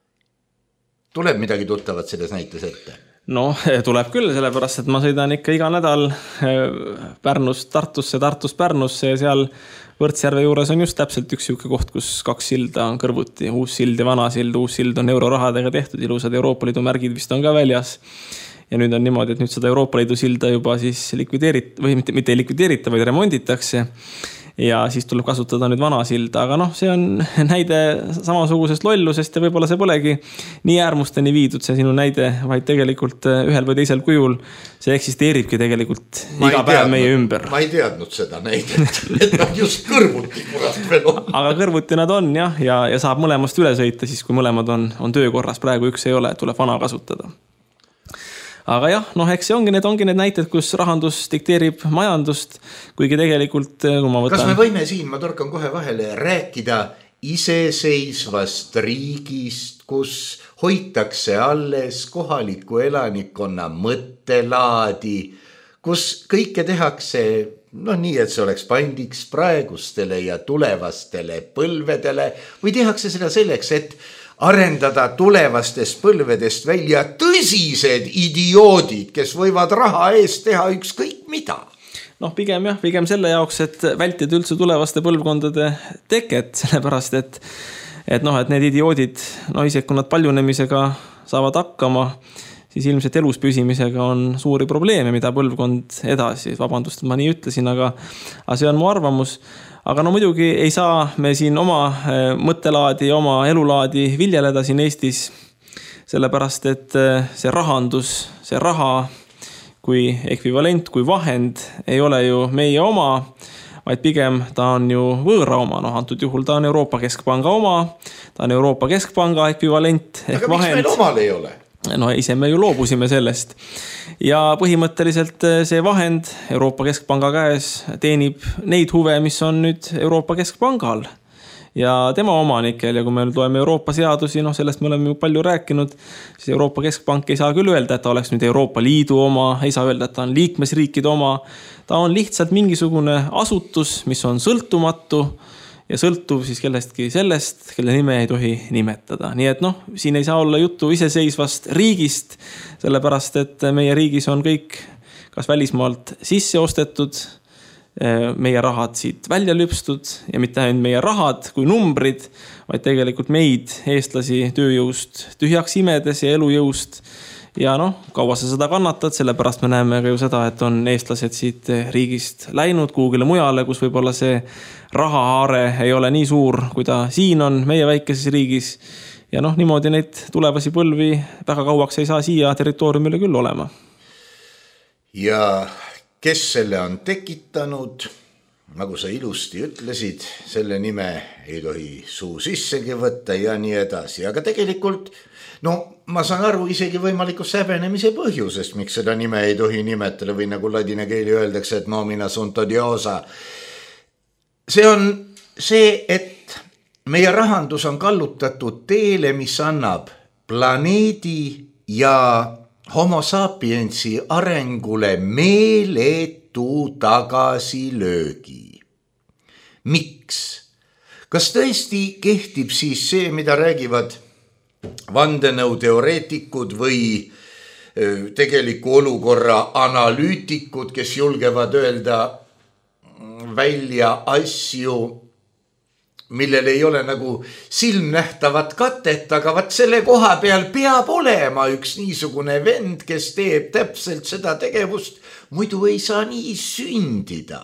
Tuleb midagi tuttavat selles näites ette? No tuleb küll, sellepärast, et ma sõidan ikka iga nädal Pärnust Tartusse, Tartust Pärnusse ja seal Võrtsjärve juures on just täpselt üks siuke koht, kus 2 silda on kõrvuti. Uus sild ja vana sild. Uus sild on eurorahadega tehtud, ilusad Euroopa Liidu märgid vist on ka väljas. Ja nüüd on niimoodi, et nüüd seda Euroopa Liidu silda juba siis või mitte likvideerita, vaid remonditakse. Ja siis tuleb kasutada nüüd vana silda, aga see on näide samasugusest lollusest ja võib-olla see polegi nii äärmusteni viidud see sinu näide, vaid tegelikult ühel või teisel kujul see eksisteeribki tegelikult iga päev meie ümber. Ma ei teadnud seda näidet, et nad just kõrvuti kurat veel on. Aga kõrvuti nad on ja saab mõlemast üle sõita siis, kui mõlemad on töökorras, praegu üks ei ole, tuleb vana kasutada. Aga jah, eks see ongi need näited, kus rahandus dikteerib majandust, kuigi tegelikult, kui ma võtan... Kas me võime siin, ma torkan kohe vahele, rääkida iseseisvast riigist, kus hoitakse alles kohaliku elanikkonna mõttelaadi, kus kõike tehakse nii, et see oleks pandiks praegustele ja tulevastele põlvedele või tehakse seda selleks, et arendada tulevastest põlvedest välja tõsised idioodid, kes võivad raha eest teha ükskõik mida. Pigem selle jaoks, et vältida üldse tulevaste põlvkondade teket, sellepärast, et need idioodid, isegi kui nad paljunemisega saavad hakkama, siis ilmselt elus püsimisega on suuri probleeme, mida põlvkond edasi. Vabandust, et ma nii ütlesin, aga see on mu arvamus. Aga muidugi ei saa me siin oma mõttelaadi, oma elulaadi viljeleda siin Eestis, sellepärast, et see rahandus, see raha kui ekvivalent, kui vahend ei ole ju meie oma, vaid pigem ta on ju võõra oma. Antud juhul ta on Euroopa Keskpanga oma, ta on Euroopa Keskpanga ekvivalent. Aga miks meil omal ei ole? Ise me ju loobusime sellest. Ja põhimõtteliselt see vahend Euroopa Keskpanga käes teenib neid huve, mis on nüüd Euroopa Keskpangal ja tema omanikel. Ja kui me nüüd loeme Euroopa seadusi, sellest me oleme ju palju rääkinud, siis Euroopa Keskpank ei saa küll öelda, et ta oleks nüüd Euroopa Liidu oma, ei saa öelda, et ta on liikmesriikide oma. Ta on lihtsalt mingisugune asutus, mis on sõltumatu ja sõltuv siis kellestki sellest, kelle nime ei tohi nimetada. Nii et siin ei saa olla juttu iseseisvast riigist, sellepärast, et meie riigis on kõik kas välismaalt sisse ostetud, meie rahad siit välja lüpstud ja mitte ainult meie rahad kui numbrid, vaid tegelikult meid, eestlasi, tööjõust tühjaks imedes ja elujõust. Ja kaua sa seda kannatad, sellepärast me näeme ka ju seda, et on eestlased siit riigist läinud kuhugile mujale, kus võib-olla see rahahaare ei ole nii suur, kui ta siin on meie väikeses riigis. Ja niimoodi neid tulevasi põlvi väga kauaks ei saa siia territooriumile küll olema. Ja kes selle on tekitanud, nagu sa ilusti ütlesid, selle nime ei tohi suu sissegi võtta ja nii edasi. Aga tegelikult ma saan aru isegi võimalikus häbenemise põhjusest, miks seda nime ei tohi nimetada või nagu ladina keeli öeldakse, et nomina sunt odiosa. See on see, et meie rahandus on kallutatud teele, mis annab planeedi ja homo sapiensi arengule meeletu tagasilöögi. Miks? Kas tõesti kehtib siis see, mida räägivad vandenõuteoreetikud või tegeliku olukorra analüütikud, kes julgevad öelda välja asju millel ei ole nagu silmnähtavat katet, aga vaat selle koha peal peab olema üks niisugune vend, kes teeb täpselt seda tegevust, muidu ei saa nii sündida.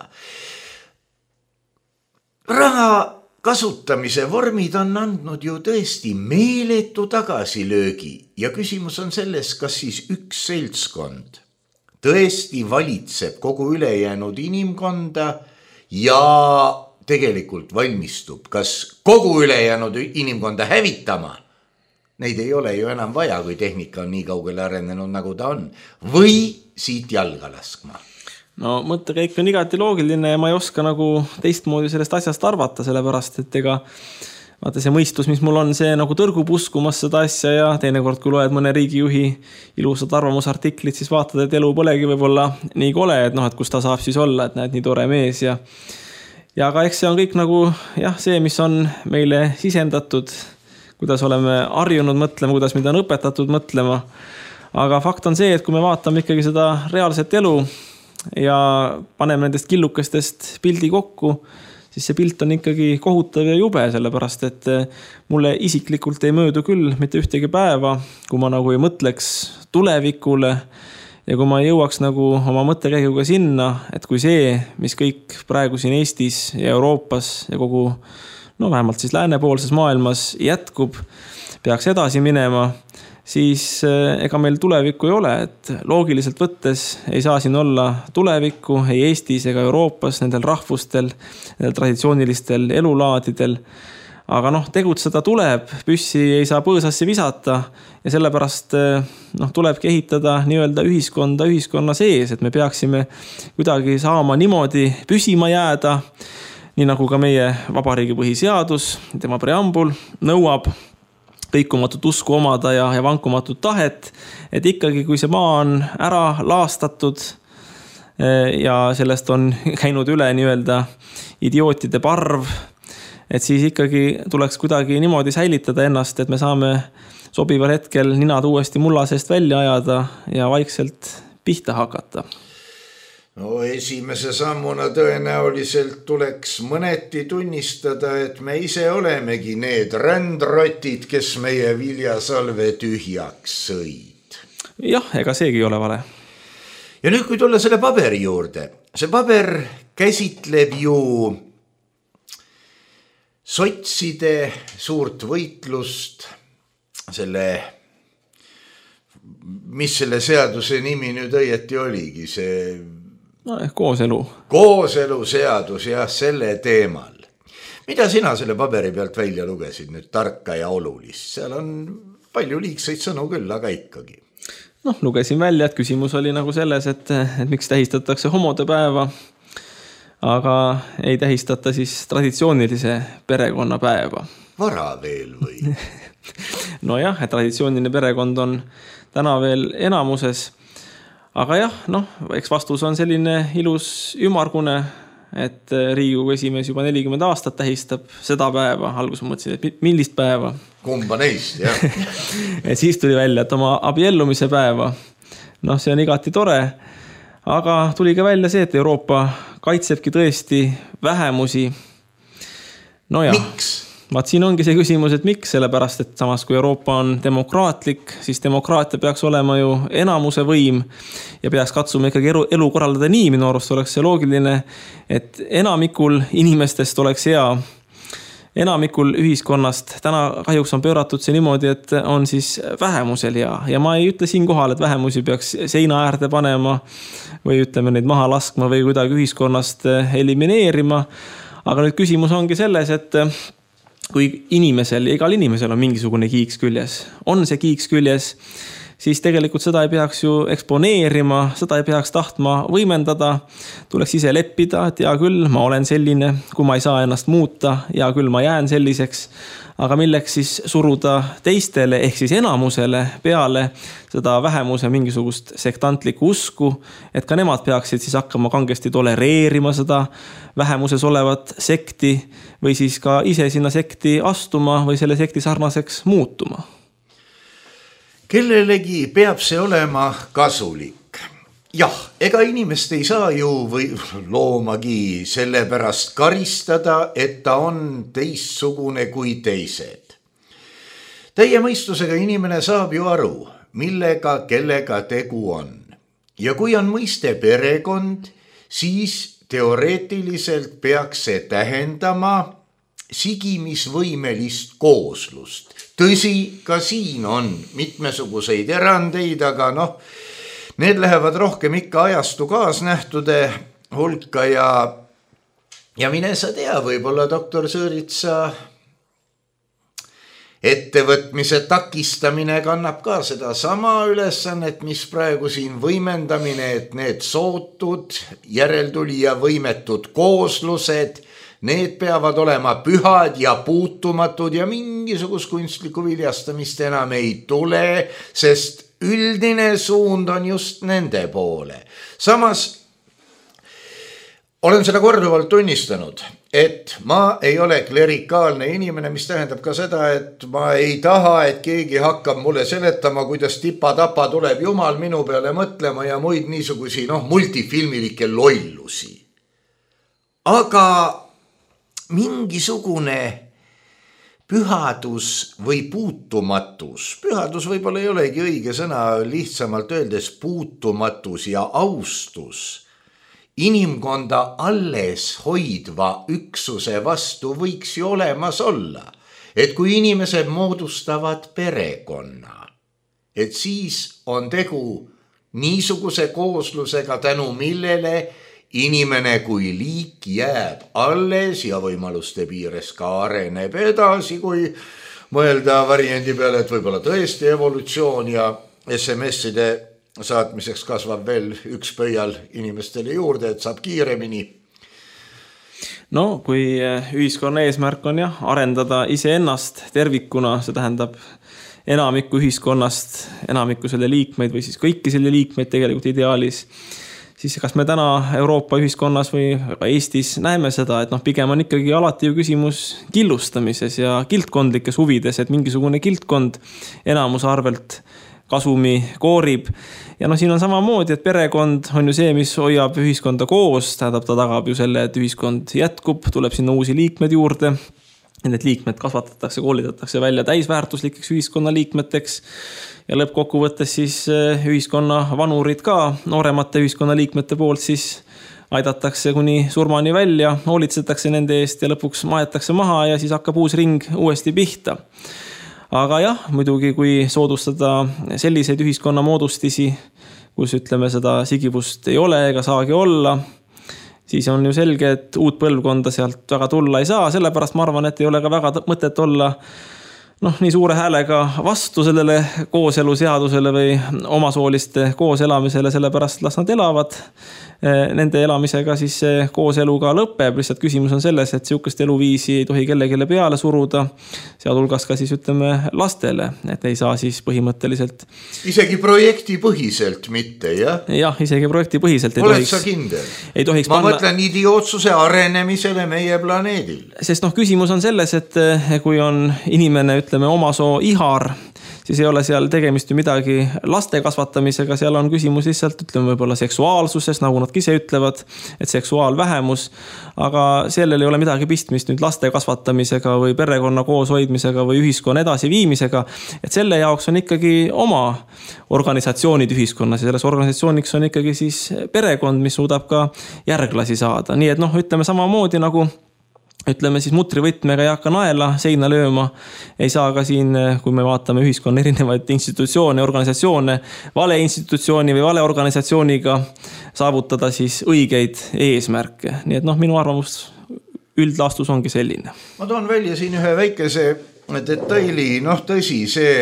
Raha kasutamise vormid on andnud ju tõesti meeletu tagasilöögi ja küsimus on selles, kas siis üks seltskond tõesti valitseb kogu ülejäänud inimkonda ja tegelikult valmistub, kas kogu ülejäänud inimkonda hävitama, neid ei ole ju enam vaja, kui tehnika on nii kaugele arenenud, nagu ta on, või siit jalga laskma. No mõttekäik on igati loogiline ja ma ei oska nagu teistmoodi sellest asjast arvata, sellepärast, et ega vaata see mõistus, mis mul on, see nagu tõrgub uskumas seda asja ja teinekord, kui loed mõne riigijuhi ilusad arvamusartiklit, siis vaatad, et elu polegi võib-olla nii kole, et noh, et kus ta saab siis olla, et näed, nii tore mees ja aga eks see on kõik nagu jah, see, mis on meile sisendatud, kuidas oleme harjunud mõtlema, kuidas meid on õpetatud mõtlema. Aga fakt on see, et kui me vaatame ikkagi seda reaalset elu ja paneme nendest killukestest pildi kokku, siis see pilt on ikkagi kohutav ja jube, sellepärast et mulle isiklikult ei möödu küll mitte ühtegi päeva, kui ma nagu ei mõtleks tulevikule ja kui ma jõuaks nagu oma mõttekäiguga sinna, et kui see, mis kõik praegu siin Eestis ja Euroopas ja kogu, no vähemalt siis läänepoolses maailmas jätkub, peaks edasi minema, siis ega meil tulevikku ei ole, et loogiliselt võttes ei saa siin olla tulevikku ei Eestis ega Euroopas, nendel rahvustel, nendel traditsioonilistel elulaadidel. Aga noh, tegutseda tuleb, püssi ei saa põõsasse visata ja sellepärast tulebki ehitada nii-öelda ühiskonna sees, et me peaksime kuidagi saama niimoodi püsima jääda, nii nagu ka meie vabariigi põhiseadus, tema preambul nõuab kõikumatut usku omada ja vankumatut tahet, et ikkagi kui see maa on ära laastatud ja sellest on käinud üle nii-öelda idiootide parv, et siis ikkagi tuleks kuidagi niimoodi säilitada ennast, et me saame sobival hetkel ninad uuesti mulla seest välja ajada ja vaikselt pihta hakata. No esimese sammuna tõenäoliselt tuleks mõneti tunnistada, et me ise olemegi need rändrotid, kes meie viljasalve tühjaks sõid. Jah, ega seegi ei ole vale. Ja nüüd, kui tulla selle paberi juurde, see paber käsitleb ju sotside suurt võitlust selle, mis selle seaduse nimi nüüd õieti oligi, see kooselu seadus ja selle teemal. Mida sina selle paberi pealt välja lugesid nüüd tarka ja olulist? Seal on palju liigseid sõnu küll, aga ikkagi. Lugesin välja, et küsimus oli nagu selles, et miks tähistatakse homode päeva, aga ei tähistata siis traditsioonilise perekonnapäeva. Vara veel või? Nojah, et traditsiooniline perekond on täna veel enamuses. Aga jah, eks vastus on selline ilus ümargune, et Riigikogu esimees juba 40 aastat tähistab seda päeva. Alguses mõtlesin, et millist päeva? Kumba neist, jah. Et siis tuli välja, et oma abiellumise päeva. See on igati tore. Aga tuli ka välja see, et Euroopa kaitsebki tõesti vähemusi. Miks? Vaat siin ongi see küsimus, et miks, sellepärast, et samas kui Euroopa on demokraatlik, siis demokraatia peaks olema ju enamuse võim ja peaks katsuma ikkagi elu korraldada nii, minu arust oleks see loogiline, et enamikul inimestest oleks hea. Enamikul ühiskonnast täna kahjuks on pööratud see niimoodi, et on siis vähemusel ja ma ei ütle siin kohal, et vähemusi peaks seina äärde panema või ütleme neid maha laskma või kuidagi ühiskonnast elimineerima. Aga nüüd küsimus ongi selles, et kui inimesel, igal inimesel on mingisugune kiiks küljes, on see kiiks küljes, siis tegelikult seda ei peaks ju eksponeerima, seda ei peaks tahtma võimendada, tuleks ise leppida, et hea küll, ma olen selline, kui ma ei saa ennast muuta, hea küll, ma jään selliseks, aga milleks siis suruda teistele ehk siis enamusele peale seda vähemuse mingisugust sektantlikku usku, et ka nemad peaksid siis hakkama kangesti tolereerima seda vähemuses olevat sekti või siis ka ise sinna sekti astuma või selle sekti sarnaseks muutuma. Kellelegi peab see olema kasulik. jah, ega inimest ei saa ju või loomagi sellepärast karistada, et ta on teistsugune kui teised. Täie mõistusega inimene saab ju aru, millega, kellega tegu on. Ja kui on mõiste perekond, siis teoreetiliselt peaks see tähendama sigimisvõimelist kooslust. Tõsi, ka siin on mitmesuguseid erandeid, aga need lähevad rohkem ikka ajastu kaasnähtude hulka ja mine sa tea, võib-olla doktor Sõõritsa ettevõtmise takistamine kannab ka seda sama ülesannet, mis praegu siin võimendamine, et need sootud, järeltulija võimetud kooslused, need peavad olema pühad ja puutumatud ja mingisugust kunstlikku viljastamist enam ei tule, sest üldine suund on just nende poole. Samas olen seda korduvalt tunnistanud, et ma ei ole klerikaalne inimene, mis tähendab ka seda, et ma ei taha, et keegi hakkab mulle seletama, kuidas tipa-tapa tuleb Jumal minu peale mõtlema ja muid niisugusi multifilmilikke lollusi. Aga mingisugune pühadus või puutumatus, pühadus võib-olla ei olegi õige sõna, lihtsamalt öeldes puutumatus ja austus inimkonda alles hoidva üksuse vastu võiks ju olemas olla. Et kui inimesed moodustavad perekonna, et siis on tegu niisuguse kooslusega, tänu millele inimene kui liik jääb alles ja võimaluste piires ka areneb edasi, kui mõelda variandi peale, et võib-olla tõesti evolutsioon ja SMS-ide saatmiseks kasvab veel üks pöial inimestele juurde, et saab kiiremini. No kui ühiskonna eesmärk on arendada iseennast tervikuna, see tähendab enamikku ühiskonnast, enamikku selle liikmeid või siis kõiki selle liikmeid tegelikult ideaalis, siis kas me täna Euroopa ühiskonnas või Eestis näeme seda, et pigem on ikkagi alati ju küsimus killustamises ja kiltkondlikes huvides, et mingisugune kiltkond enamuse arvelt kasumi koorib. Ja siin on samamoodi, et perekond on ju see, mis hoiab ühiskonda koos, tähendab ta tagab ju selle, et ühiskond jätkub, tuleb sinna uusi liikmed juurde. Need liikmed kasvatatakse, koolitatakse välja täisväärtuslikeks ühiskonna liikmeteks ja lõppkokkuvõttes siis ühiskonna vanurid ka nooremate ühiskonna liikmete poolt siis aidatakse kuni surmani välja, hoolitsetakse nende eest ja lõpuks maetakse maha ja siis hakkab uus ring uuesti pihta. Aga jah, muidugi kui soodustada selliseid ühiskonna moodustisi, kus ütleme seda sigivust ei ole ega saagi olla, siis on ju selge, et uut põlvkonda sealt väga tulla ei saa. Sellepärast ma arvan, et ei ole ka väga mõtet olla nii suure häälega vastu sellele kooseluseadusele või omasooliste kooselamisele, sellepärast las nad elavad. Nende elamisega siis see kooselu ka lõpeb. Lihtsalt küsimus on selles, et sihukest eluviisi ei tohi kellegile peale suruda, sealhulgas ka siis ütleme lastele, et ei saa siis põhimõtteliselt. Isegi projektipõhiselt mitte, jah? Jah, isegi projektipõhiselt ei oled tohiks. Oled sa kindel? Ei tohiks ma mõtlen idiootsuse arenemisele meie planeedil. Sest küsimus on selles, et kui on inimene, ütleme, omasoo ihar, siis ei ole seal tegemist ju midagi laste kasvatamisega, seal on küsimus lihtsalt, ütleme, võib-olla seksuaalsuses, nagu nad ise ütlevad, et seksuaalvähemus, aga sellel ei ole midagi pistmist nüüd laste kasvatamisega või perekonna kooshoidmisega või ühiskonna edasiviimisega, et selle jaoks on ikkagi oma organisatsioonid ühiskonnas ja selles organisatsiooniks on ikkagi siis perekond, mis suudab ka järglasi saada. Nii et ütleme samamoodi nagu ütleme siis mutrivõtmega ei hakka naela seina lööma, ei saa ka siin, kui me vaatame ühiskonna erinevaid institutsioone, organisatsioone, vale institutsiooni või vale organisatsiooniga saavutada siis õigeid eesmärke. Nii et minu arvamus üldlaastus ongi selline. Ma toon välja siin ühe väikese detaili, tõsi,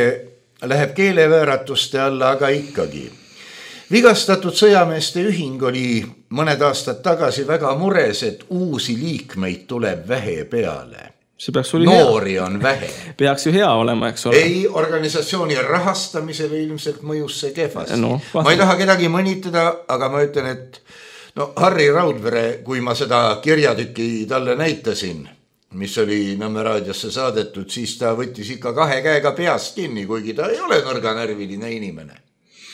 see läheb keelevääratuste alla, aga ikkagi. Vigastatud sõjameeste ühing oli mõned aastad tagasi väga mures, et uusi liikmeid tuleb vähe peale. See peaks Noori on vähe. Peaks ju hea olema, eks ole. Ei, organisatsiooni rahastamisele ilmselt mõjus see kehvasti. Ma ei taha kedagi mõnitada, aga ma ütlen, et Harri Raudvere, kui ma seda kirjatüki talle näitasin, mis oli Nõmme raadiosse saadetud, siis ta võttis ikka 2 käega peast kinni, kuigi ta ei ole nõrganärviline inimene.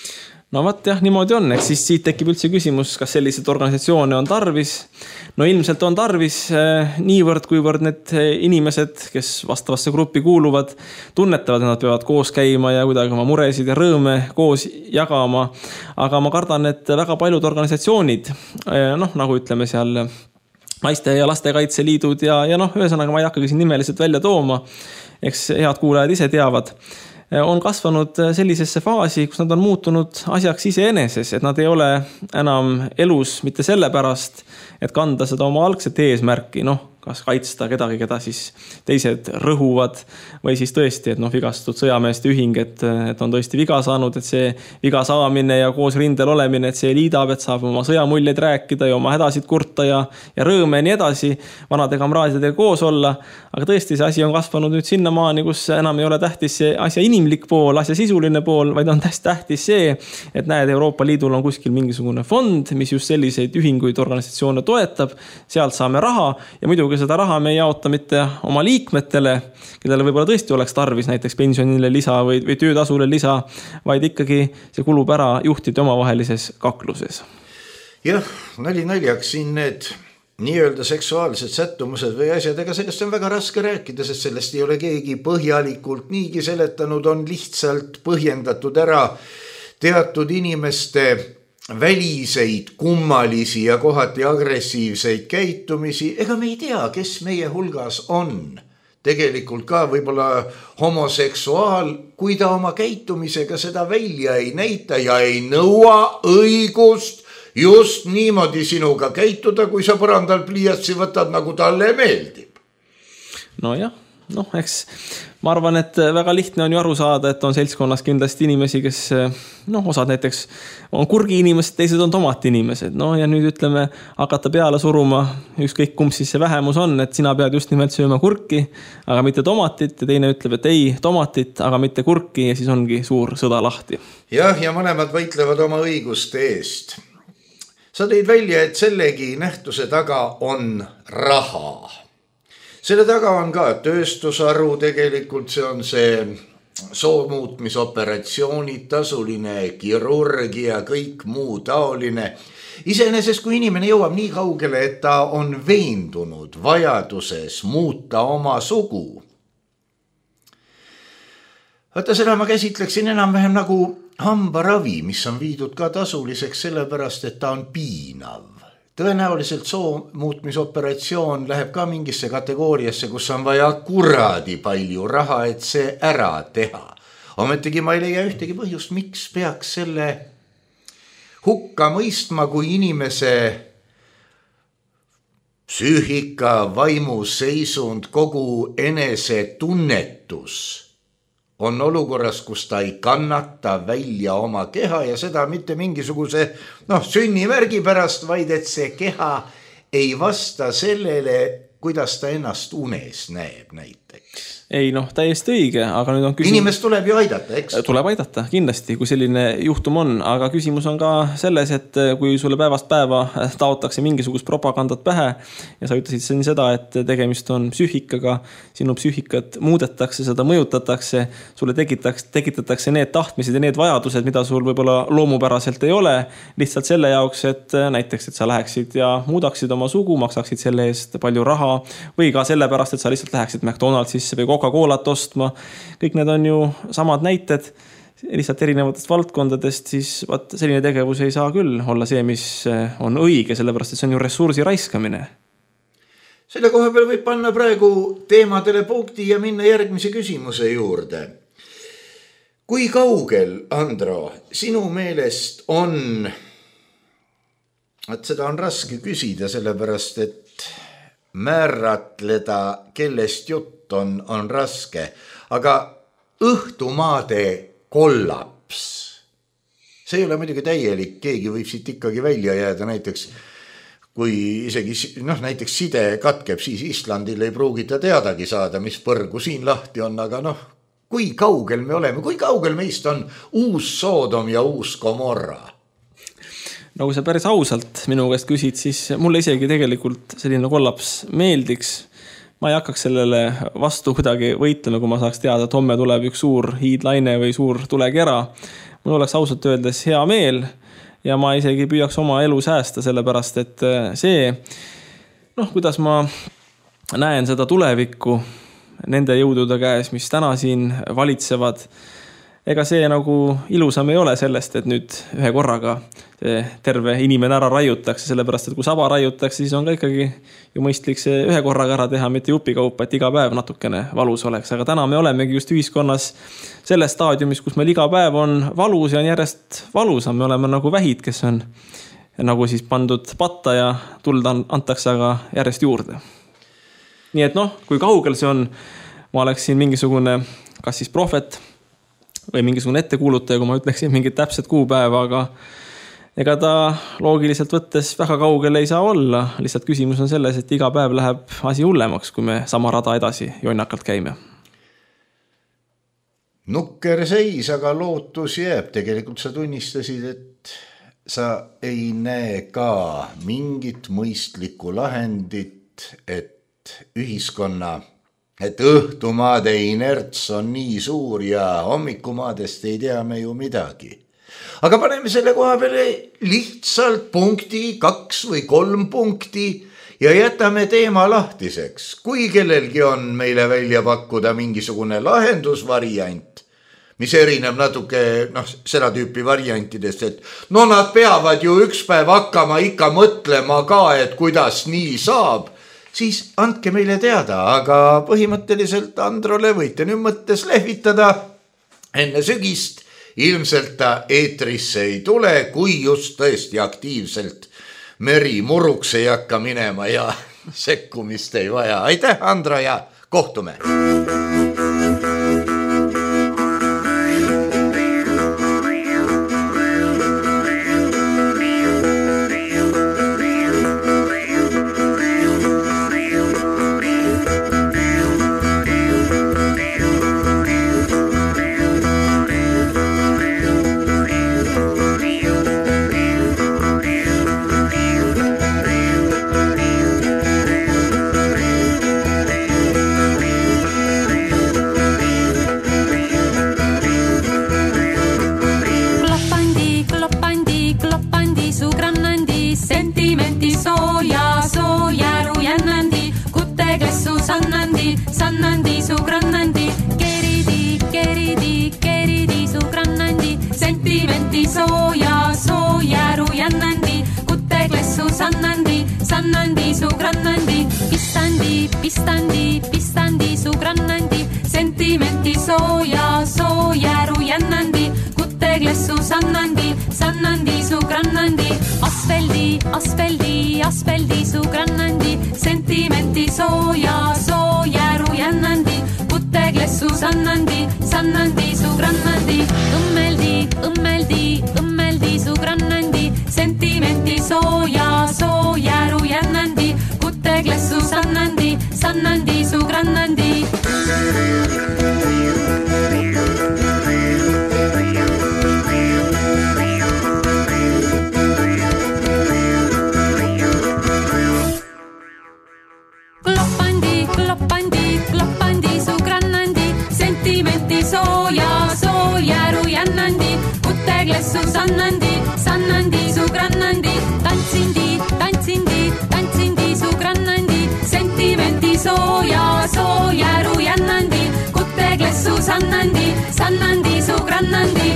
no vaat jah, niimoodi on, eks siis siit tekib üldse küsimus, kas selliseid organisatsioone on tarvis. No ilmselt on tarvis niivõrd, kuivõrd need inimesed, kes vastavasse gruppi kuuluvad, tunnetavad, et nad peavad koos käima ja kuidagi oma muresid ja rõõme koos jagama. Aga ma kardan, et väga paljud organisatsioonid, nagu ütleme seal naiste- ja lastekaitseliidud ja ühesõnaga ma ei hakkagi siin nimeliselt välja tooma, eks head kuulajad ise teavad, on kasvanud sellisesse faasi, kus nad on muutunud asjaks iseeneses, et nad ei ole enam elus mitte sellepärast, et kanda seda oma algset eesmärki, kas kaitsta kedagi, keda siis teised rõhuvad või siis tõesti, et vigastatud sõjameeste ühing, et on tõesti viga saanud, et see viga saamine ja koos rindel olemine, et see liidab, et saab oma sõjamuljeid rääkida ja oma hädasid kurta ja rõõme ja nii edasi, vanade kamraadidega koos olla. Aga tõesti, see asi on kasvanud nüüd sinnamaani, kus enam ei ole tähtis see asja inimlik pool, asja sisuline pool, vaid on tähtis see, et näed, Euroopa Liidul on kuskil mingisugune fond, mis just selliseid ühinguid, organisatsioone toetab, sealt saame raha ja muidugi seda raha me ei jaota mitte oma liikmetele, kellele võib-olla tõesti oleks tarvis näiteks pensionile lisa või töötasule lisa, vaid ikkagi see kulub ära juhtide omavahelises kakluses. Jah, nali naljaks siin need nii-öelda seksuaalsed sättumused või asjad, ega sellest on väga raske rääkida, sest sellest ei ole keegi põhjalikult niigi seletanud, on lihtsalt põhjendatud ära teatud inimeste väliseid, kummalisi ja kohati agressiivseid käitumisi. Ega me ei tea, kes meie hulgas on tegelikult ka võib-olla homoseksuaal, kui ta oma käitumisega seda välja ei näita ja ei nõua õigust just niimoodi sinuga käituda, kui sa põrandal pliiatsi võtad, nagu talle meeldib. Nojah, eks ma arvan, et väga lihtne on ju aru saada, et on seltskonnas kindlasti inimesi, kes osad näiteks on kurgi inimesed, teised on tomati inimesed. Ja nüüd ütleme, hakata peale suruma, ükskõik kumb siis see vähemus on, et sina pead just nimelt sööma kurki, aga mitte tomatit ja teine ütleb, et ei, tomatit, aga mitte kurki ja siis ongi suur sõda lahti. Jah, ja mõlemad võitlevad oma õiguste eest. Sa tõid välja, et sellegi nähtuse taga on raha. Selle taga on ka tööstusharu, tegelikult see on see soomuutmisoperatsioonid, tasuline kirurgia, kõik muu taoline. Iseenesest, kui inimene jõuab nii kaugele, et ta on veendunud vajaduses muuta oma sugu. Vaata, seda ma käsitleksin enam-vähem nagu hambaravi, mis on viidud ka tasuliseks sellepärast, et ta on piinav. Tõenäoliselt soomuutmisoperatsioon läheb ka mingisse kategooriasse, kus on vaja kuradi palju raha, et see ära teha. Ometigi ma ei leia ühtegi põhjust, miks peaks selle hukka mõistma, kui inimese psüühika, vaimuseisund, kogu enese tunnetus on olukorras, kus ta ei kannata välja oma keha ja seda mitte mingisuguse sünnimärgi pärast, vaid et see keha ei vasta sellele, kuidas ta ennast unes näeb näiteks. Ei, täiesti õige, aga nüüd on küsimus... Inimest tuleb ju aidata, eks? Tuleb aidata, kindlasti, kui selline juhtum on, aga küsimus on ka selles, et kui sulle päevast päeva taotakse mingisugust propagandat pähe ja sa ütlesid siin seda, et tegemist on psüühikaga, sinu psüühikat muudetakse, seda mõjutatakse, sulle tekitatakse need tahtmised ja need vajadused, mida sul võib-olla loomupäraselt ei ole, lihtsalt selle jaoks, et näiteks, et sa läheksid ja muudaksid oma sugu, maksaksid selle eest palju raha või ka sellepärast, et sa lihtsalt läheksid McDonaldsisse või Coca-Colat ostma. Kõik need on ju samad näited lihtsalt erinevatest valdkondadest, siis selline tegevus ei saa küll olla see, mis on õige, sellepärast et see on ju ressursi raiskamine. Selle koha peal võib panna praegu teemadele punkti ja minna järgmise küsimuse juurde. Kui kaugel, Andro, sinu meelest on, et seda on raske küsida, sellepärast et määratleda, kellest jutt on raske, aga õhtumaade kollaps, see ei ole muidugi täielik, keegi võib siit ikkagi välja jääda, näiteks kui isegi näiteks side katkeb, siis Islandil ei pruugita teadagi saada, mis põrgu siin lahti on, aga kui kaugel me oleme, kui kaugel meist on uus Soodom ja uus Gomorra? Kui sa päris ausalt minu käest küsid, siis mulle isegi tegelikult selline kollaps meeldiks. Ma ei hakkaks sellele vastu kuidagi võitlema, kui ma saaks teada, et homme tuleb üks suur hiidlaine või suur tulekera. mul oleks ausalt öeldes hea meel ja ma isegi püüaks oma elu säästa, sellepärast et see, kuidas ma näen seda tulevikku nende jõudude käes, mis täna siin valitsevad, ega see nagu ilusam ei ole sellest, et nüüd ühe korraga terve inimene ära raiutakse, sellepärast et kui saba raiutakse, siis on ka ikkagi ju mõistlik see ühe korraga ära teha, mitte jupikaupa, et iga päev natukene valus oleks. Aga täna me olemegi just ühiskonnas selles staadiumis, kus meil iga päev on valus ja on järjest valusam. Me oleme nagu vähid, kes on nagu siis pandud patta ja tuld antakse aga järjest juurde. Nii et kui kaugel see on, ma oleksin mingisugune kas siis prohvet või mingisugune ettekuulutaja, kui ma ütleksin mingit täpset kuupäeva, aga ega ta loogiliselt võttes väga kaugel ei saa olla. Lihtsalt küsimus on selles, et iga päev läheb asi hullemaks, kui me sama rada edasi jonnakalt käime. Nukker seis, aga lootus jääb. Tegelikult sa tunnistasid, et sa ei näe ka mingit mõistlikku lahendit, et ühiskonna, et õhtumaade inerts on nii suur ja hommikumaadest ei tea me ju midagi. Aga paneme selle koha peale lihtsalt punkti, 2 või 3 punkti ja jätame teema lahtiseks. Kui kellelgi on meile välja pakkuda mingisugune lahendusvariant, mis erineb natuke seda tüüpi variantidest, et nad peavad ju üks päev hakkama ikka mõtlema ka, et kuidas nii saab, siis andke meile teada, aga põhimõtteliselt Androle võite nüüd mõttes lehvitada enne sügist. Ilmselt ta eetrisse ei tule, kui just tõesti aktiivselt meri muruks ei hakka minema ja sekkumist ei vaja. Aitäh, Andro, ja kohtume! Sannandi su grannandi, keridi su grannandi, sentimenti soja rujannandi, kutteklessu sannandi su grannandi, pistandi su grannandi, sentimenti soja rujannandi, kutteklessu sannandi su grannandi, asfaldi su grannandi, sentimenti soja rujannandi, kutteklessu sannandi su grannandi, õmmeldi su grannandi, sentimenti soja rujannandi, kutteklessu sannandi su grannandi. Kloppandi su grannandi, sentimenti soja rujannandi, kutteklessu sannandi su grannandi, tantsindi su grannandi, sentimenti soja rujannandi, kutteklessu sannandi su grannandi,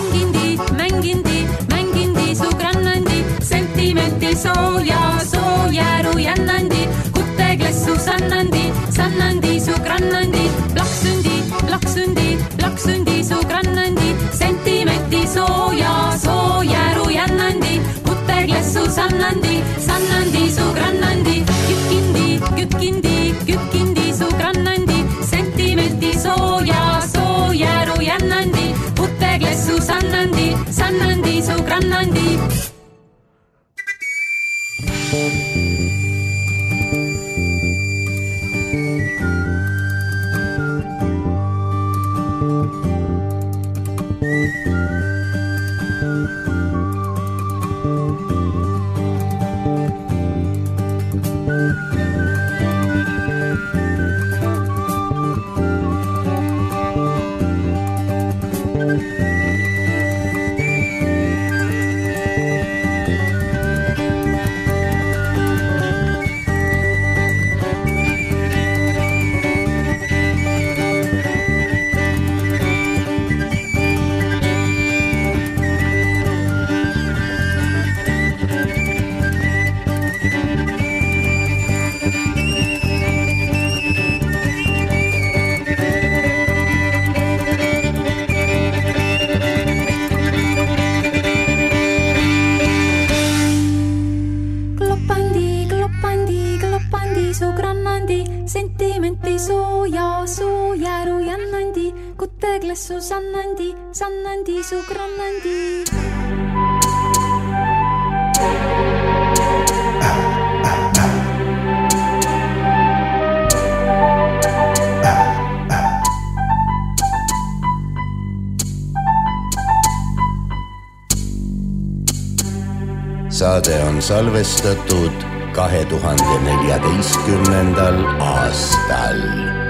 mängindi su grannandi, sentimenti soja rujannandi, kutteklessu sannandi su grannandi, plaksundi su grannandi, sentimenti soja rujannandi, kutteklessu sannandi su grannandi, kütkindi su grannandi, sentimenti soja rujannandi. kuteglessu sannandi, sannandi su grannandi. Saade on salvestatud 2014. aastal.